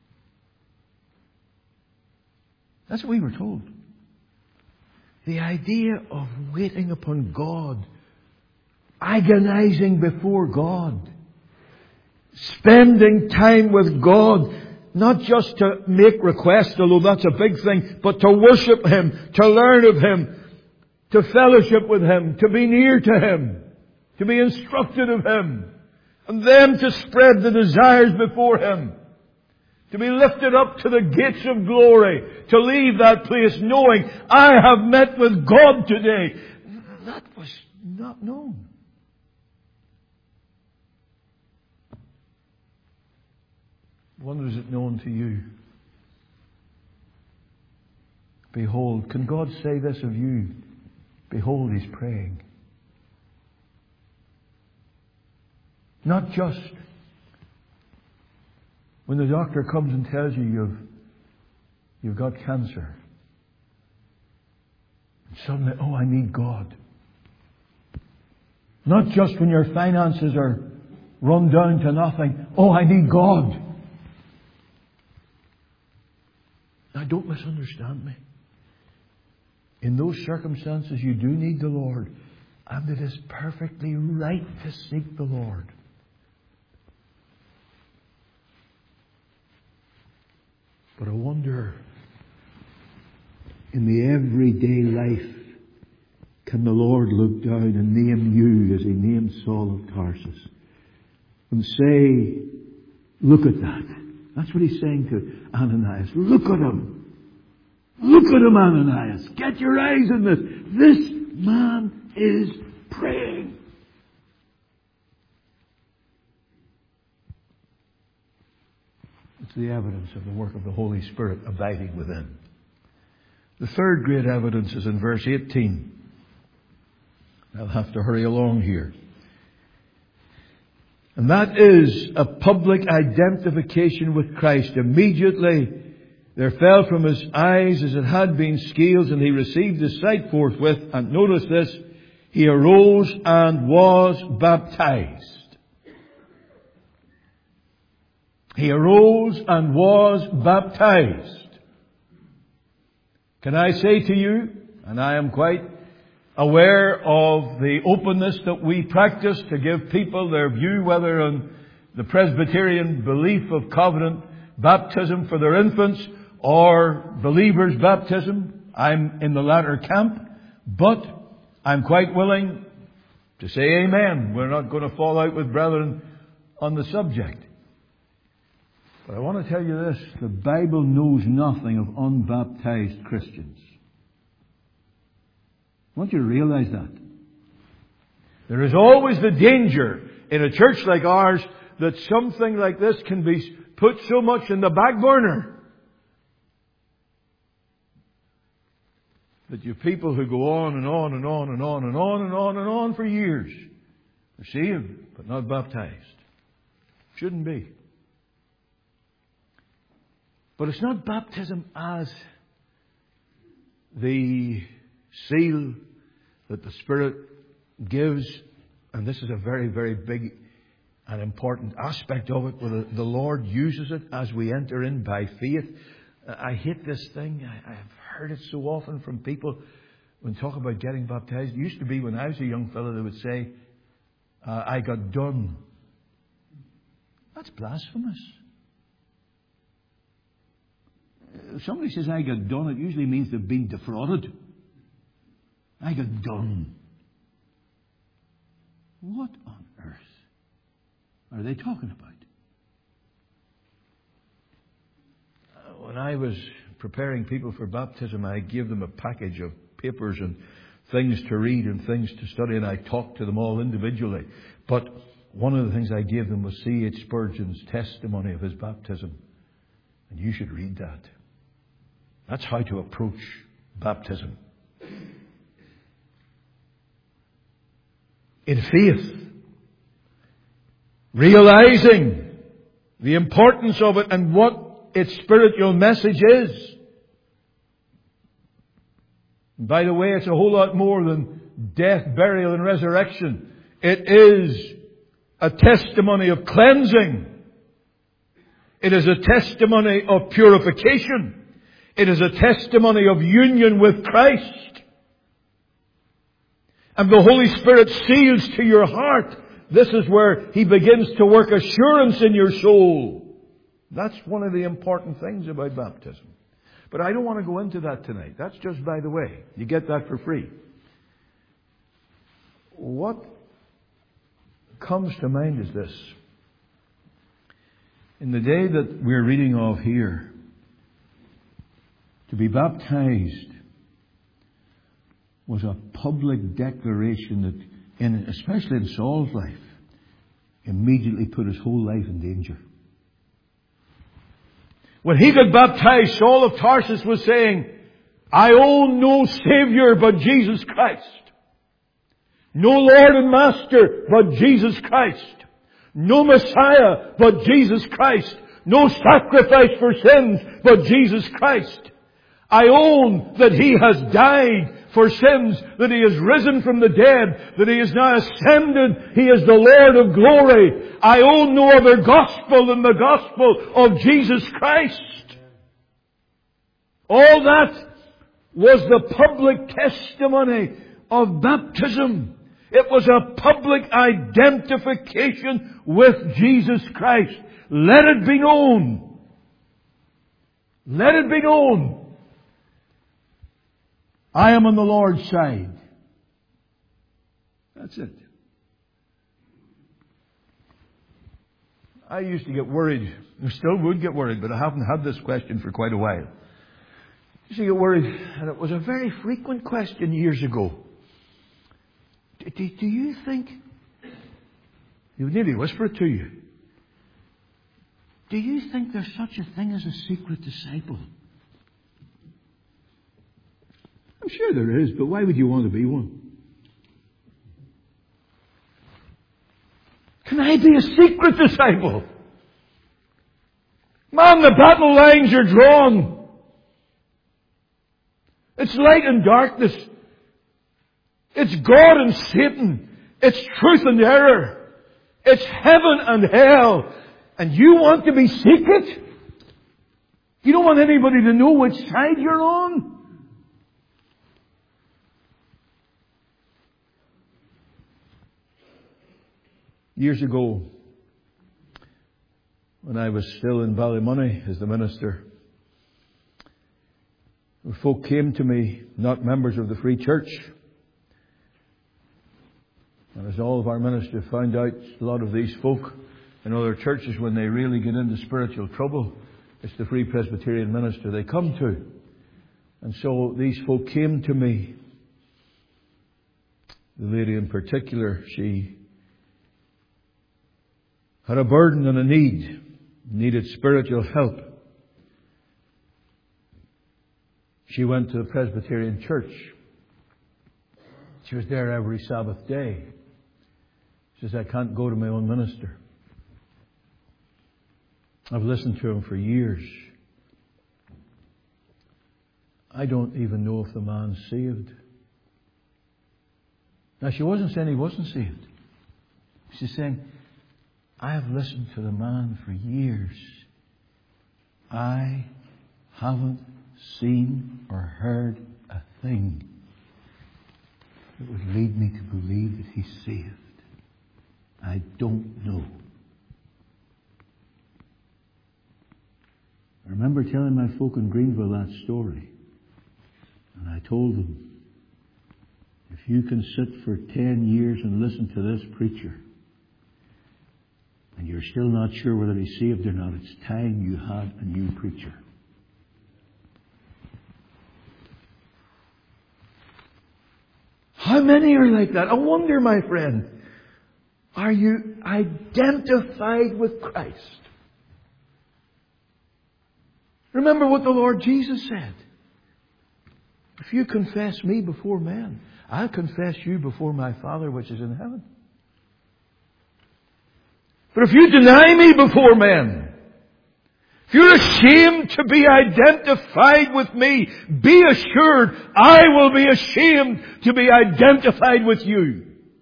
That's what we were told. The idea of waiting upon God, agonizing before God, spending time with God, not just to make requests, although that's a big thing, but to worship Him, to learn of Him, to fellowship with Him, to be near to Him, to be instructed of Him, and then to spread the desires before Him. To be lifted up to the gates of glory. To leave that place knowing, I have met with God today. That was not known. I wonder, is it known to you? Behold, can God say this of you? Behold, He's praying. Not just when the doctor comes and tells you you've, you've got cancer. And suddenly, oh, I need God. Not just when your finances are run down to nothing. Oh, I need God. Now, don't misunderstand me. In those circumstances, you do need the Lord. And it is perfectly right to seek the Lord. But I wonder, in the everyday life, can the Lord look down and name you as He named Saul of Tarsus and say, look at that. That's what He's saying to Ananias. Look at him. Look at him, Ananias. Get your eyes on this. This man is praying. It's the evidence of the work of the Holy Spirit abiding within. The third great evidence is in verse eighteen. I'll have to hurry along here. And that is a public identification with Christ. Immediately there fell from his eyes as it had been scales, and he received his sight forthwith. And notice this, he arose and was baptized. He arose and was baptized. Can I say to you, and I am quite aware of the openness that we practice to give people their view, whether on the Presbyterian belief of covenant baptism for their infants or believers' baptism. I'm in the latter camp, but I'm quite willing to say amen. We're not going to fall out with brethren on the subject. But I want to tell you this, the Bible knows nothing of unbaptized Christians. I want you to realize that. There is always the danger in a church like ours that something like this can be put so much in the back burner that you have people who go on and on and on and on and on and on and on for years. They're saved, but not baptized. Shouldn't be. But it's not baptism as the seal that the Spirit gives. And this is a very, very big and important aspect of it, where the, the Lord uses it as we enter in by faith. I hate this thing. I, I've heard it so often from people when talk about getting baptized. It used to be when I was a young fellow, they would say, uh, I got done. That's blasphemous. If somebody says, I got done, it usually means they've been defrauded. I got done. What on earth are they talking about? When I was preparing people for baptism, I gave them a package of papers and things to read and things to study, and I talked to them all individually. But one of the things I gave them was C H Spurgeon's testimony of his baptism. And you should read that. That's how to approach baptism. In faith. Realizing the importance of it and what its spiritual message is. And by the way, it's a whole lot more than death, burial, and resurrection. It is a testimony of cleansing. It is a testimony of purification. It is a testimony of union with Christ. And the Holy Spirit seals to your heart. This is where He begins to work assurance in your soul. That's one of the important things about baptism. But I don't want to go into that tonight. That's just by the way. You get that for free. What comes to mind is this. In the day that we're reading of here, to be baptized was a public declaration that, in, especially in Saul's life, immediately put his whole life in danger. When he got baptized, Saul of Tarsus was saying, I own no Savior but Jesus Christ. No Lord and Master but Jesus Christ. No Messiah but Jesus Christ. No sacrifice for sins but Jesus Christ. I own that He has died for sins, that He has risen from the dead, that He is now ascended, He is the Lord of glory. I own no other gospel than the gospel of Jesus Christ. All that was the public testimony of baptism. It was a public identification with Jesus Christ. Let it be known. Let it be known. I am on the Lord's side. That's it. I used to get worried. I still would get worried, but I haven't had this question for quite a while. I used to get worried, and it was a very frequent question years ago. Do, do, do you think, he would nearly whisper it to you, do you think there's such a thing as a secret disciple? I'm sure there is, but why would you want to be one? Can I be a secret disciple? Man, the battle lines are drawn. It's light and darkness. It's God and Satan. It's truth and error. It's heaven and hell. And you want to be secret? You don't want anybody to know which side you're on? Years ago, when I was still in Ballymoney as the minister, folk came to me, not members of the Free Church. And as all of our ministers found out, a lot of these folk in other churches, when they really get into spiritual trouble, it's the Free Presbyterian minister they come to. And so these folk came to me. The lady in particular, she had a burden and a need, needed spiritual help. She went to the Presbyterian church. She was there every Sabbath day. She says, I can't go to my own minister. I've listened to him for years. I don't even know if the man's saved. Now, she wasn't saying he wasn't saved. She's saying, I have listened to the man for years. I haven't seen or heard a thing that would lead me to believe that he's saved. I don't know. I remember telling my folk in Greenville that story. And I told them, if you can sit for ten years and listen to this preacher, and you're still not sure whether he's saved or not, it's time you had a new preacher. How many are like that? I wonder, my friend, are you identified with Christ? Remember what the Lord Jesus said. If you confess me before men, I'll confess you before my Father which is in heaven. But if you deny me before men, if you're ashamed to be identified with me, be assured I will be ashamed to be identified with you.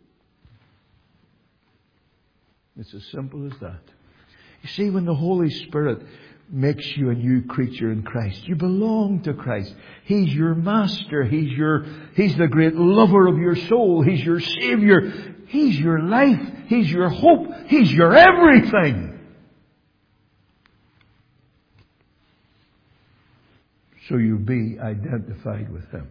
It's as simple as that. You see, when the Holy Spirit makes you a new creature in Christ, you belong to Christ. He's your master. He's your, He's the great lover of your soul. He's your Savior. He's your life. He's your hope. He's your everything. So you be identified with Him.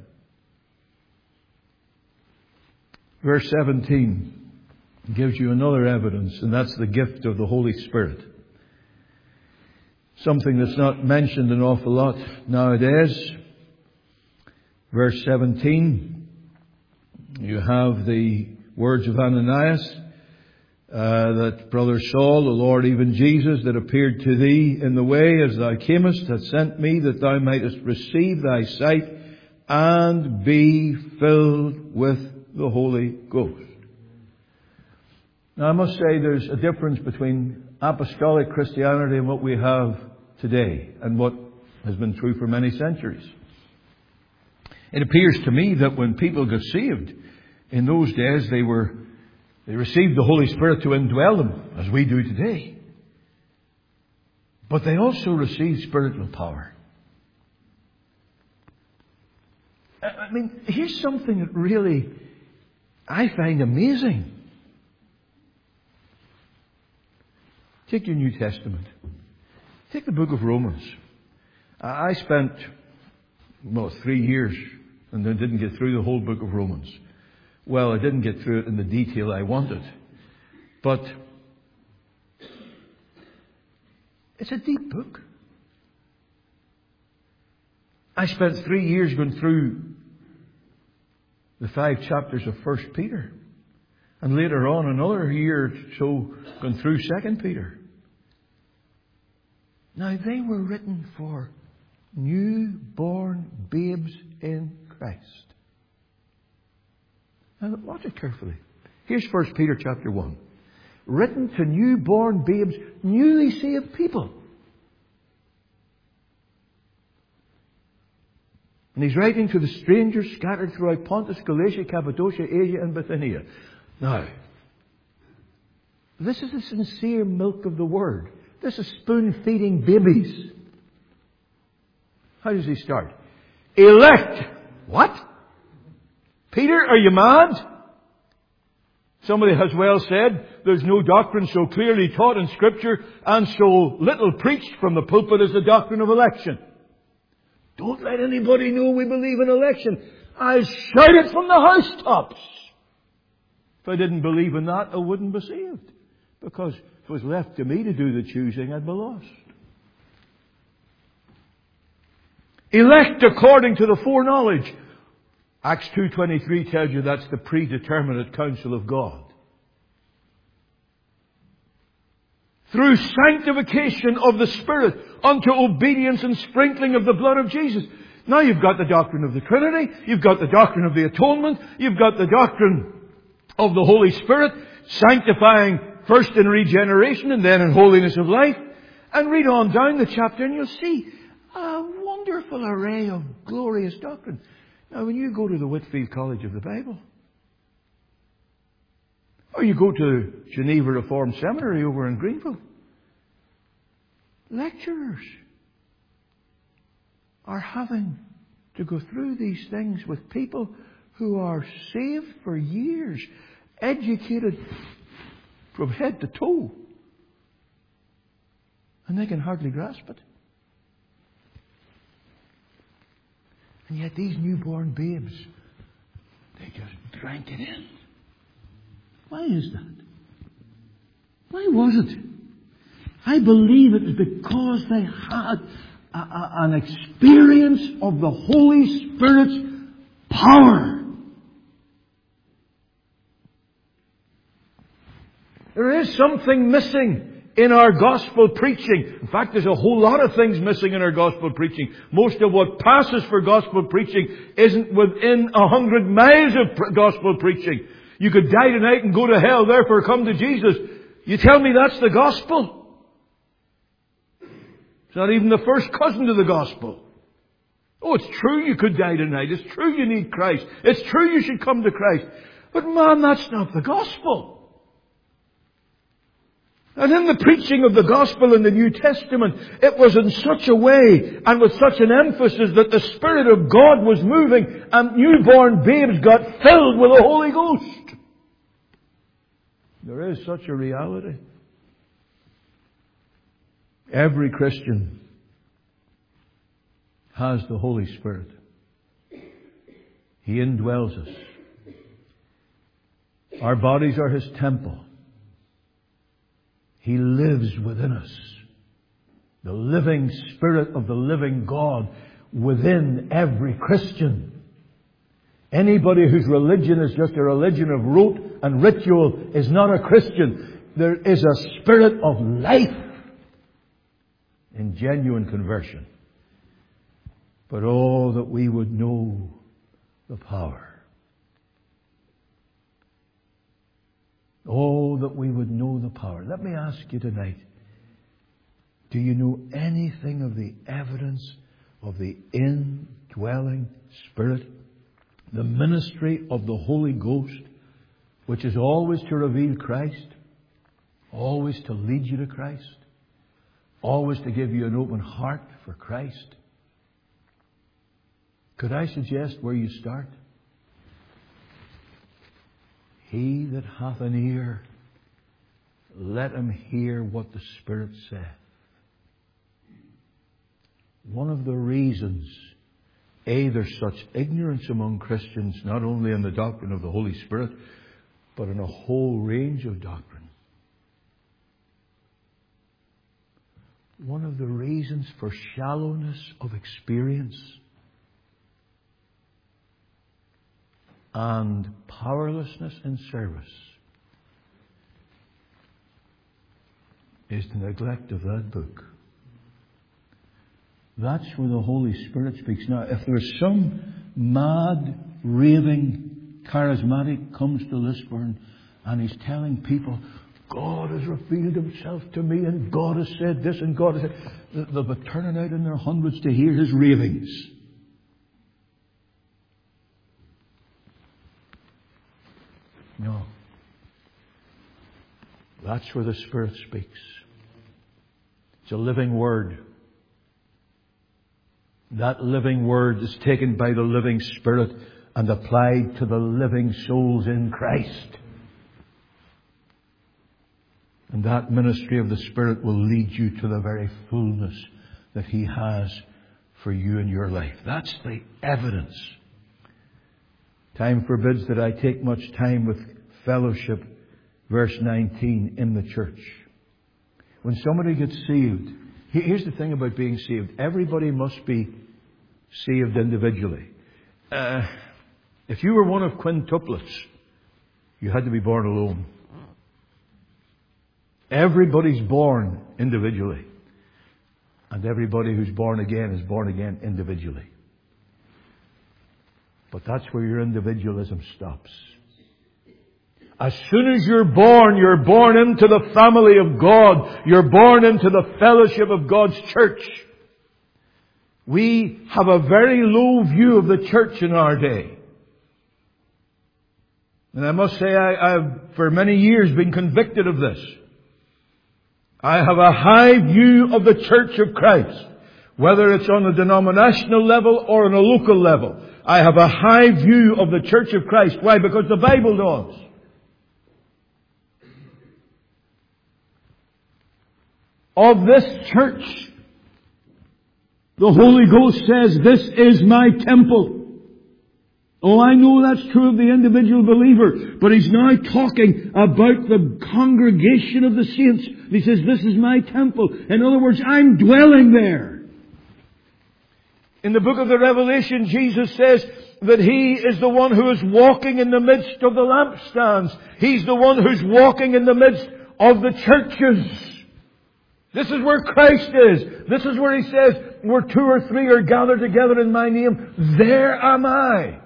Verse seventeen gives you another evidence, and that's the gift of the Holy Spirit. Something that's not mentioned an awful lot nowadays. Verse seventeen, you have the words of Ananias, uh, that Brother Saul, the Lord even Jesus, that appeared to thee in the way as thou camest, hath sent me that thou mightest receive thy sight and be filled with the Holy Ghost. Now I must say there's a difference between apostolic Christianity and what we have today and what has been true for many centuries. It appears to me that when people got saved, in those days they were they received the Holy Spirit to indwell them, as we do today. But they also received spiritual power. I mean, here's something that really I find amazing. Take your New Testament. Take the book of Romans. I spent, well, three years and then didn't get through the whole book of Romans. Well, I didn't get through it in the detail I wanted. But it's a deep book. I spent three years going through the five chapters of First Peter. And later on, another year or so, going through Second Peter. Now, they were written for newborn babes in Christ. Now, watch it carefully. Here's First Peter chapter one. Written to newborn babes, newly saved people. And he's writing to the strangers scattered throughout Pontus, Galatia, Cappadocia, Asia and Bithynia. Now, this is the sincere milk of the Word. This is spoon-feeding babies. How does he start? Elect. What? Peter, are you mad? Somebody has well said, there's no doctrine so clearly taught in Scripture and so little preached from the pulpit as the doctrine of election. Don't let anybody know we believe in election. I'll shout it from the housetops. If I didn't believe in that, I wouldn't be saved. Because if it was left to me to do the choosing, I'd be lost. Elect according to the foreknowledge. Acts two twenty-three tells you that's the predeterminate counsel of God. Through sanctification of the Spirit unto obedience and sprinkling of the blood of Jesus. Now you've got the doctrine of the Trinity. You've got the doctrine of the atonement. You've got the doctrine of the Holy Spirit, sanctifying first in regeneration and then in holiness of life. And read on down the chapter and you'll see a wonderful array of glorious doctrine. Now when you go to the Whitefield College of the Bible, or you go to Geneva Reformed Seminary over in Greenville, lecturers are having to go through these things with people who are saved for years, educated from head to toe, and they can hardly grasp it. And yet these newborn babes, they just drank it in. Why is that? Why was it? I believe it was because they had a, a, an experience of the Holy Spirit's power. There is something missing in our gospel preaching. In fact, there's a whole lot of things missing in our gospel preaching. Most of what passes for gospel preaching isn't within a hundred miles of pr- gospel preaching. You could die tonight and go to hell, therefore come to Jesus. You tell me that's the gospel? It's not even the first cousin to the gospel. Oh, it's true you could die tonight. It's true you need Christ. It's true you should come to Christ. But man, that's not the gospel. And in the preaching of the gospel in the New Testament, it was in such a way and with such an emphasis that the Spirit of God was moving and newborn babes got filled with the Holy Ghost. There is such a reality. Every Christian has the Holy Spirit. He indwells us. Our bodies are His temple. He lives within us. The living Spirit of the living God within every Christian. Anybody whose religion is just a religion of rote and ritual is not a Christian. There is a spirit of life in genuine conversion. But oh, that we would know the power. Oh, that we would know the power. Let me ask you tonight, do you know anything of the evidence of the indwelling Spirit? The ministry of the Holy Ghost, which is always to reveal Christ, always to lead you to Christ, always to give you an open heart for Christ. Could I suggest where you start? He that hath an ear, let him hear what the Spirit saith. One of the reasons, A, there's such ignorance among Christians, not only in the doctrine of the Holy Spirit, but in a whole range of doctrine. One of the reasons for shallowness of experience and powerlessness in service is the neglect of that book. That's where the Holy Spirit speaks. Now, if there's some mad, raving, charismatic comes to Lisburn and he's telling people, God has revealed Himself to me and God has said this and God has said... They'll be turning out in their hundreds to hear his ravings. No. That's where the Spirit speaks. It's a living Word. That living Word is taken by the living Spirit and applied to the living souls in Christ. And that ministry of the Spirit will lead you to the very fullness that He has for you in your life. That's the evidence. Time forbids that I take much time with fellowship, verse nineteen, in the church. When somebody gets saved, here's the thing about being saved. Everybody must be saved individually. Uh, if you were one of quintuplets, you had to be born alone. Everybody's born individually. And everybody who's born again is born again individually. But that's where your individualism stops. As soon as you're born, you're born into the family of God. You're born into the fellowship of God's church. We have a very low view of the church in our day. And I must say, I, I've for many years been convicted of this. I have a high view of the Church of Christ, whether it's on a denominational level or on a local level. I have a high view of the Church of Christ. Why? Because the Bible does. Of this church, the Holy Ghost says, "This is my temple." Oh, I know that's true of the individual believer, but He's now talking about the congregation of the saints. He says, "This is my temple." In other words, I'm dwelling there. In the book of the Revelation, Jesus says that He is the one who is walking in the midst of the lampstands. He's the one who's walking in the midst of the churches. This is where Christ is. This is where He says, "Where two or three are gathered together in my name, there am I."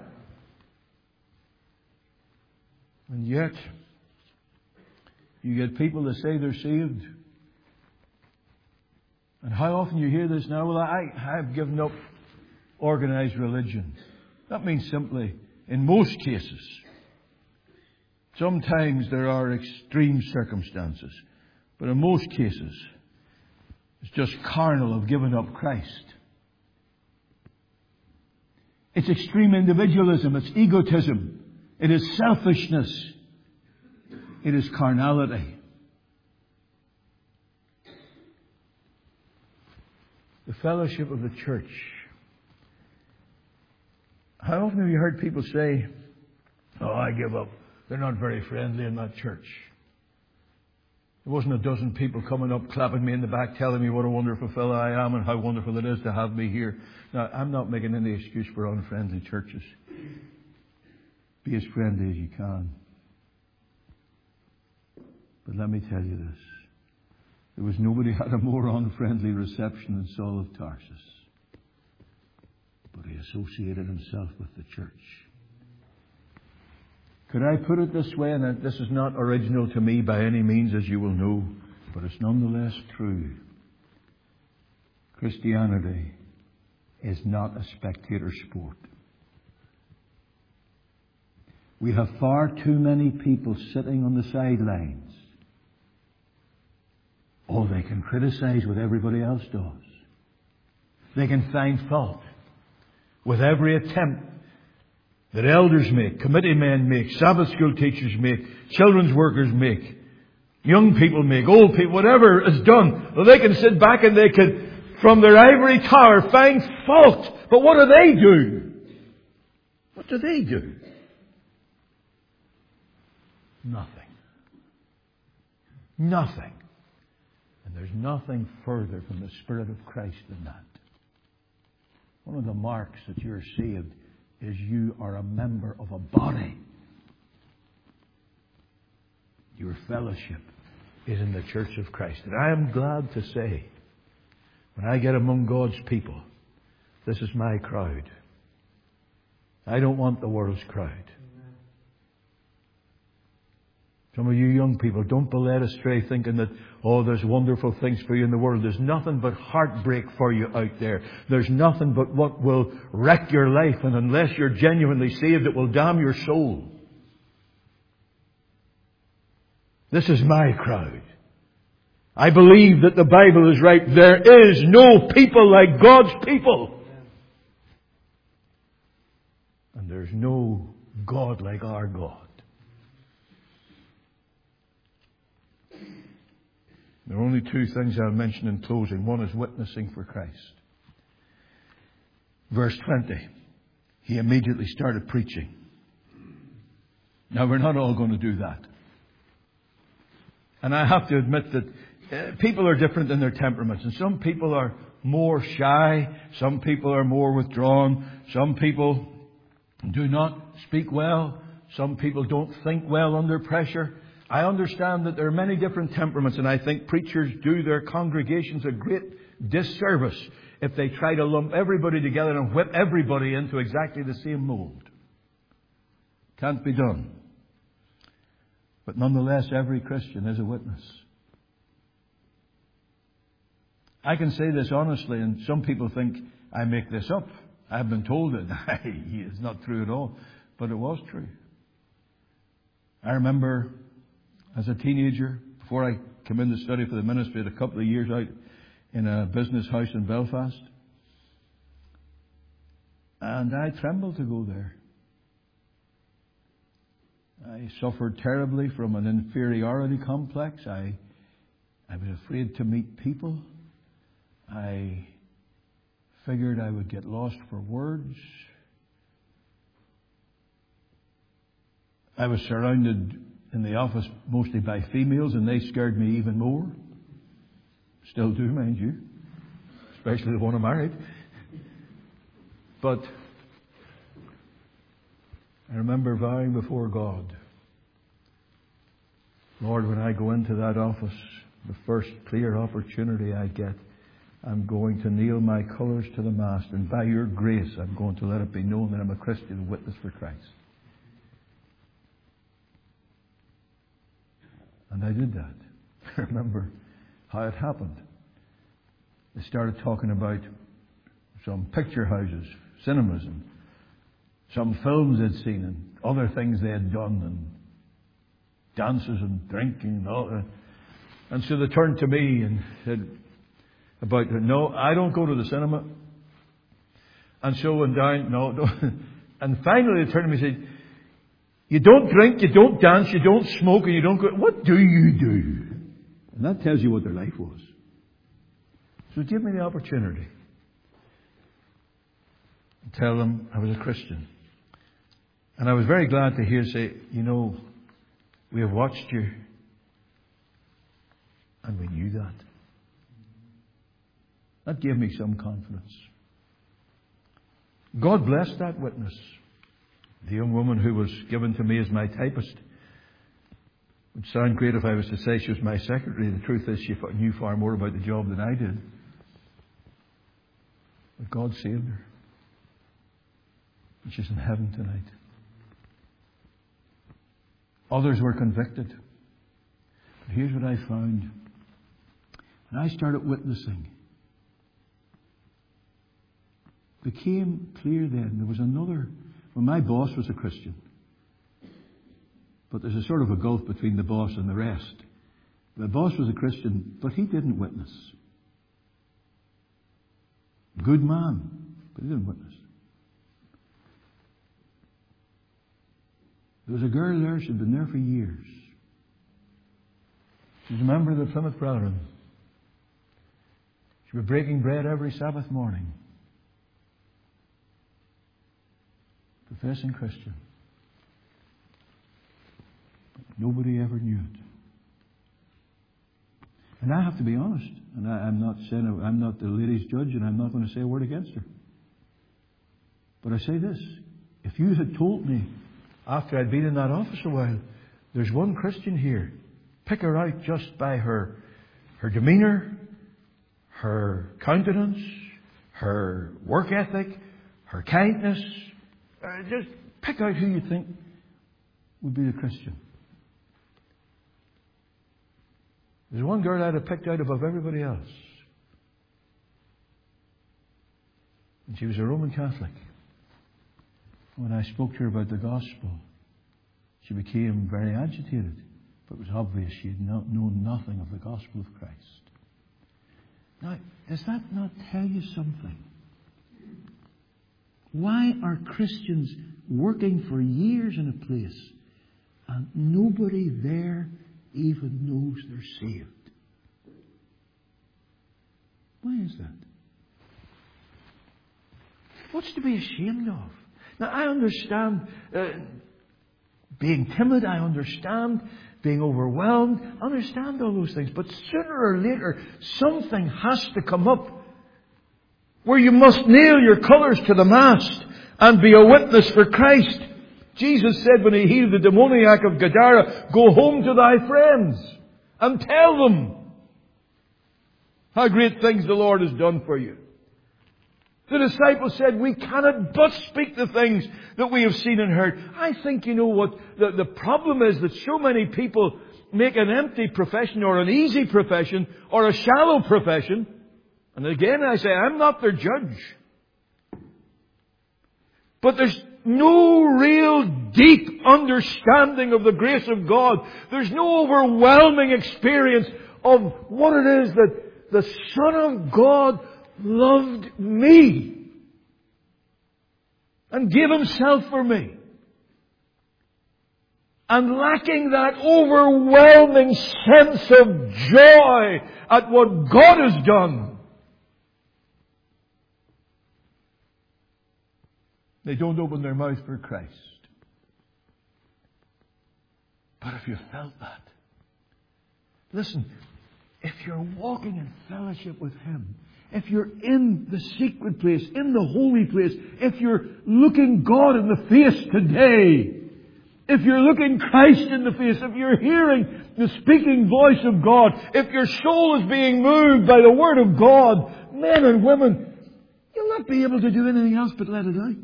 And yet, you get people that say they're saved. And how often you hear this now? Well, I, I've given up organized religion. That means simply, in most cases, sometimes there are extreme circumstances. But in most cases, it's just carnal of giving up Christ. It's extreme individualism. It's egotism. It is selfishness. It is carnality. The fellowship of the church. How often have you heard people say, "Oh, I give up. They're not very friendly in that church. There wasn't a dozen people coming up, clapping me in the back, telling me what a wonderful fellow I am and how wonderful it is to have me here." Now, I'm not making any excuse for unfriendly churches. Be as friendly as you can. But let me tell you this. There was nobody had a more unfriendly reception than Saul of Tarsus. But he associated himself with the church. Could I put it this way, and this is not original to me by any means, as you will know, but it's nonetheless true. Christianity is not a spectator sport. We have far too many people sitting on the sidelines. Oh, they can criticize what everybody else does. They can find fault with every attempt that elders make, committee men make, Sabbath school teachers make, children's workers make, young people make, old people, whatever is done. Well, they can sit back and they can, from their ivory tower, find fault. But what do they do? What do they do? Nothing. Nothing. And there's nothing further from the Spirit of Christ than that. One of the marks that you're saved is you are a member of a body. Your fellowship is in the church of Christ. And I am glad to say, when I get among God's people, this is my crowd. I don't want the world's crowd. Some of you young people, don't be led astray thinking that, oh, there's wonderful things for you in the world. There's nothing but heartbreak for you out there. There's nothing but what will wreck your life. And unless you're genuinely saved, it will damn your soul. This is my crowd. I believe that the Bible is right. There is no people like God's people. And there's no God like our God. There are only two things I'll mention in closing. One is witnessing for Christ. Verse twenty. He immediately started preaching. Now, we're not all going to do that. And I have to admit that uh, people are different in their temperaments. And some people are more shy. Some people are more withdrawn. Some people do not speak well. Some people don't think well under pressure. I understand that there are many different temperaments, and I think preachers do their congregations a great disservice if they try to lump everybody together and whip everybody into exactly the same mold. Can't be done. But nonetheless, every Christian is a witness. I can say this honestly, and some people think I make this up. I've been told it. It's not true at all. But it was true. I remember as a teenager, before I came in to study for the ministry, I had a couple of years out in a business house in Belfast. And I trembled to go there. I suffered terribly from an inferiority complex. I, I was afraid to meet people. I figured I would get lost for words. I was surrounded in the office mostly by females, and they scared me even more. Still do, mind you. Especially the one I married. But I remember vowing before God, Lord, when I go into that office, the first clear opportunity I get, I'm going to nail my colours to the mast, and by your grace I'm going to let it be known that I'm a Christian witness for Christ. And I did that. I remember how it happened. They started talking about some picture houses, cinemas, and some films they'd seen, and other things they had done, and dances and drinking and all that. And so they turned to me and said about, no, I don't go to the cinema. And so went down, no, no. And finally they turned to me and said, you don't drink, you don't dance, you don't smoke, and you don't go. What do you do? And that tells you what their life was. So give me the opportunity to tell them I was a Christian. And I was very glad to hear say, you know, we have watched you, and we knew that. That gave me some confidence. God blessed that witness. The young woman who was given to me as my typist. It would sound great if I was to say she was my secretary. The truth is she knew far more about the job than I did. But God saved her. And she's in heaven tonight. Others were convicted. But here's what I found. And I started witnessing. It became clear then there was another. Well, my boss was a Christian. But there's a sort of a gulf between the boss and the rest. The boss was a Christian, but he didn't witness. Good man, but he didn't witness. There was a girl there, she'd been there for years. She was a member of the Plymouth Brethren. She was breaking bread every Sabbath morning. Professing Christian. But nobody ever knew it. And I have to be honest, and I, I'm not saying I'm not the lady's judge, and I'm not going to say a word against her. But I say this: if you had told me after I'd been in that office a while, there's one Christian here, pick her out just by her her demeanour, her countenance, her work ethic, her kindness. Uh, just pick out who you think would be the Christian. There's one girl I'd have picked out above everybody else. And she was a Roman Catholic. When I spoke to her about the gospel, she became very agitated. But it was obvious she had not known nothing of the gospel of Christ. Now, does that not tell you something? Why are Christians working for years in a place and nobody there even knows they're saved? Why is that? What's to be ashamed of? Now, I understand uh, being timid. I understand being overwhelmed. I understand all those things. But sooner or later, something has to come up where you must nail your colours to the mast and be a witness for Christ. Jesus said when He healed the demoniac of Gadara, "Go home to thy friends and tell them how great things the Lord has done for you." The disciples said, "We cannot but speak the things that we have seen and heard." I think, you know what, the, the problem is that so many people make an empty profession or an easy profession or a shallow profession. And again I say, I'm not their judge. But there's no real deep understanding of the grace of God. There's no overwhelming experience of what it is that the Son of God loved me and gave Himself for me. And lacking that overwhelming sense of joy at what God has done, they don't open their mouth for Christ. But if you felt that, listen, if you're walking in fellowship with Him, if you're in the secret place, in the holy place, if you're looking God in the face today, if you're looking Christ in the face, if you're hearing the speaking voice of God, if your soul is being moved by the Word of God, men and women, you'll not be able to do anything else but let it out.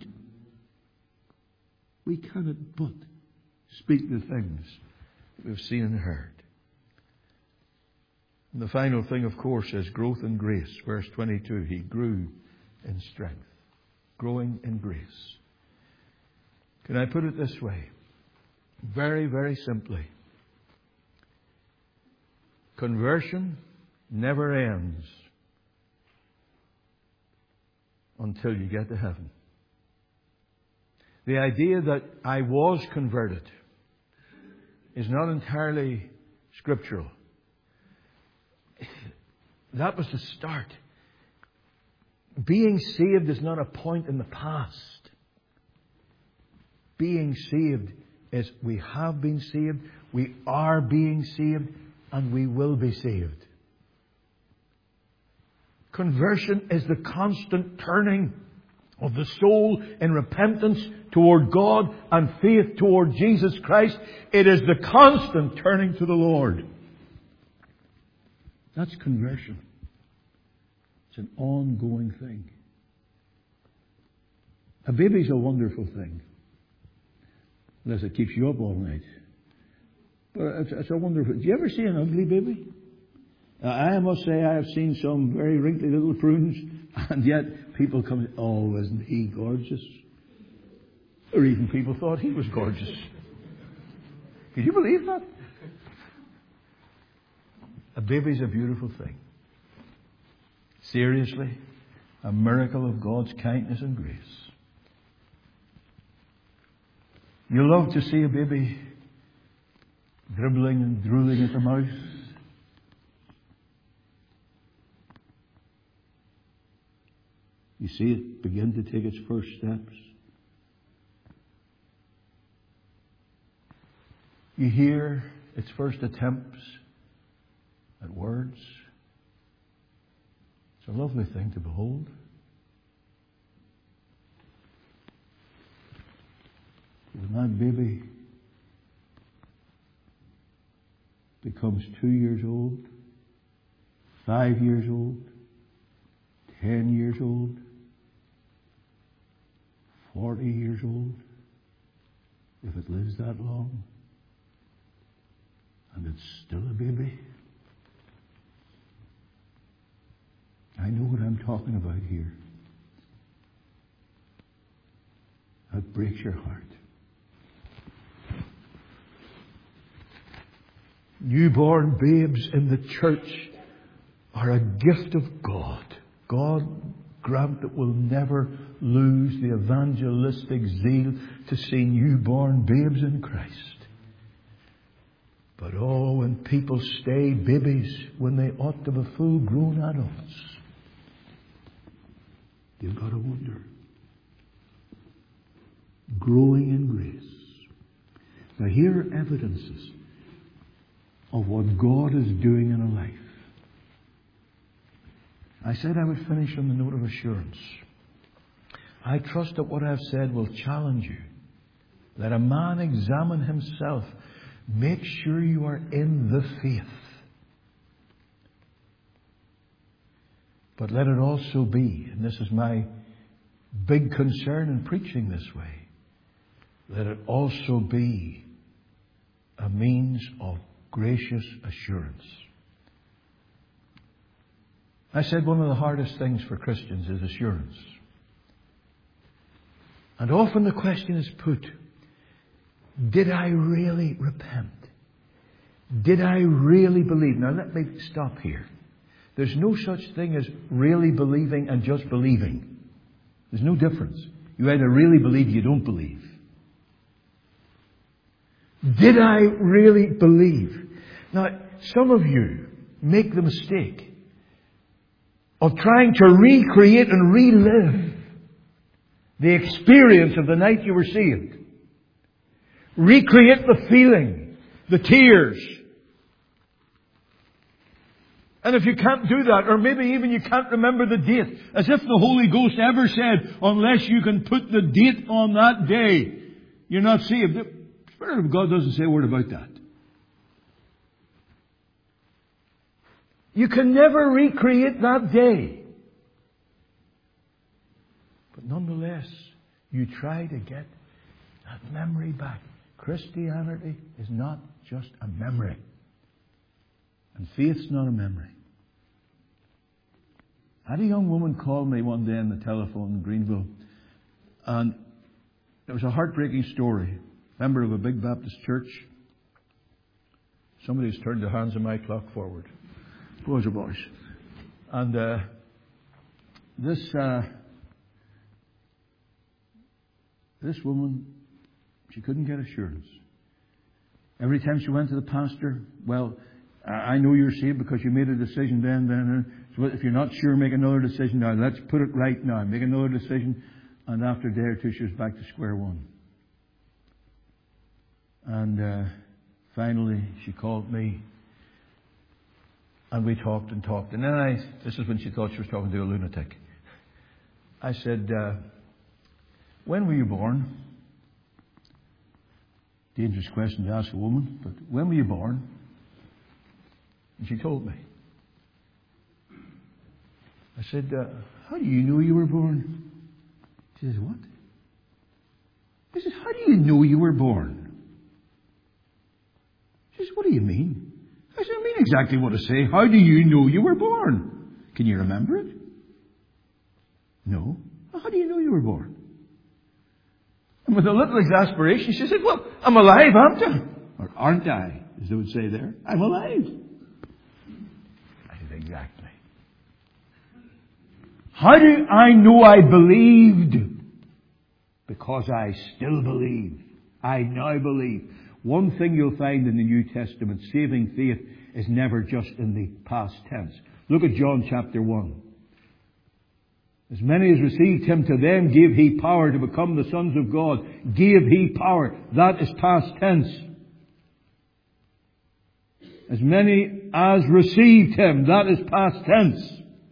We cannot but speak the things we've seen and heard. And the final thing, of course, is growth in grace. Verse twenty-two, He grew in strength. Growing in grace. Can I put it this way? Very, very simply. Conversion never ends until you get to heaven. The idea that I was converted is not entirely scriptural. That was the start. Being saved is not a point in the past. Being saved is we have been saved, we are being saved, and we will be saved. Conversion is the constant turning of the soul in repentance toward God and faith toward Jesus Christ. It is the constant turning to the Lord. That's conversion. It's an ongoing thing. A baby's a wonderful thing. Unless it keeps you up all night. But it's, it's a wonderful... Do you ever see an ugly baby? Uh, I must say I have seen some very wrinkly little prunes, and yet people come, "Oh, isn't he gorgeous?" Or even people thought he was gorgeous. Can you believe that? A baby's a beautiful thing. Seriously, a miracle of God's kindness and grace. You love to see a baby dribbling and drooling at the mouth. You see it begin to take its first steps. You hear its first attempts at words. It's a lovely thing to behold. When that baby becomes two years old, five years old, ten years old, forty years old, if it lives that long, and it's still a baby. I know what I'm talking about here. That breaks your heart. newborn babes in the church are a gift of God. God grant that we'll never lose the evangelistic zeal to see newborn babes in Christ. But oh, when people stay babies when they ought to be full-grown adults, you've got to wonder. Growing in grace. Now here are evidences of what God is doing in a life. I said I would finish on the note of assurance. I trust that what I've said will challenge you. Let a man examine himself. Make sure you are in the faith. But let it also be, and this is my big concern in preaching this way, let it also be a means of gracious assurance. I said one of the hardest things for Christians is assurance. And often the question is put, did I really repent? Did I really believe? Now let me stop here. There's no such thing as really believing and just believing. There's no difference. You either really believe or you don't believe. Did I really believe? Now, some of you make the mistake of trying to recreate and relive the experience of the night you were saved. Recreate the feeling, the tears. And if you can't do that, or maybe even you can't remember the date, as if the Holy Ghost ever said, unless you can put the date on that day, you're not saved. The Spirit of God doesn't say a word about that. You can never recreate that day. But nonetheless, you try to get that memory back. Christianity is not just a memory. And faith's not a memory. I had a young woman call me one day on the telephone in Greenville. And it was a heartbreaking story. Member of a big Baptist church. Somebody's turned the hands of my clock forward. Boys or boys. And uh, this uh, this woman, she couldn't get assurance. Every time she went to the pastor, well, I know you're saved because you made a decision then, then. So if you're not sure, make another decision now. Let's put it right now. Make another decision. And after a day or two, she was back to square one. And uh, finally, she called me. And we talked and talked. And then I, this is when she thought she was talking to a lunatic. I said, uh, when were you born? Dangerous question to ask a woman, but when were you born? And she told me. I said, uh, how do you know you were born? She says, what? I said, how do you know you were born? She says, what do you mean? I said, I mean exactly what to say. How do you know you were born? Can you remember it? No. Well, how do you know you were born? And with a little exasperation, she said, well, I'm alive, aren't I? Or aren't I, as they would say there. I'm alive. I said, exactly. How do I know I believed? Because I still believe. I now believe. One thing you'll find in the New Testament, saving faith is never just in the past tense. Look at John chapter one. As many as received Him, to them gave He power to become the sons of God. Gave He power. That is past tense. As many as received Him, that is past tense.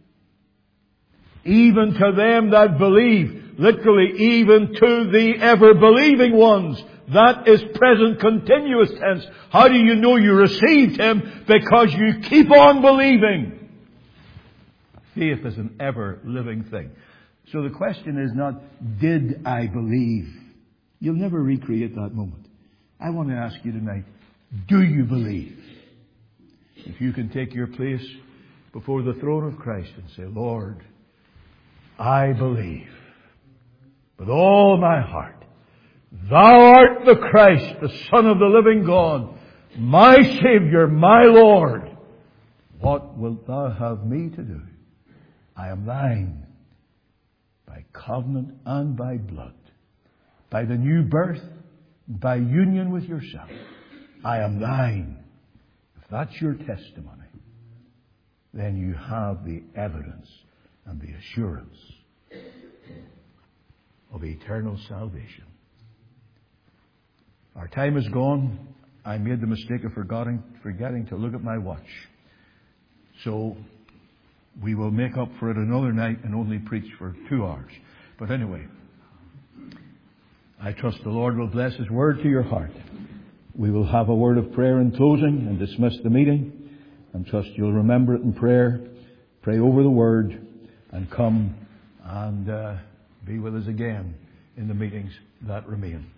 Even to them that believe, literally even to the ever-believing ones. That is present continuous tense. How do you know you received Him? Because you keep on believing. Faith is an ever-living thing. So the question is not, did I believe? You'll never recreate that moment. I want to ask you tonight, do you believe? If you can take your place before the throne of Christ and say, Lord, I believe with all my heart. Thou art the Christ, the Son of the living God. my Savior, my Lord, what wilt thou have me to do? I am thine by covenant and by blood, by the new birth, by union with yourself. I am thine. If that's your testimony, then you have the evidence and the assurance of eternal salvation. Our time is gone. I made the mistake of forgetting, forgetting to look at my watch. So we will make up for it another night and only preach for two hours. But anyway, I trust the Lord will bless His word to your heart. We will have a word of prayer in closing and dismiss the meeting. And trust you'll remember it in prayer. Pray over the word and come and uh, be with us again in the meetings that remain.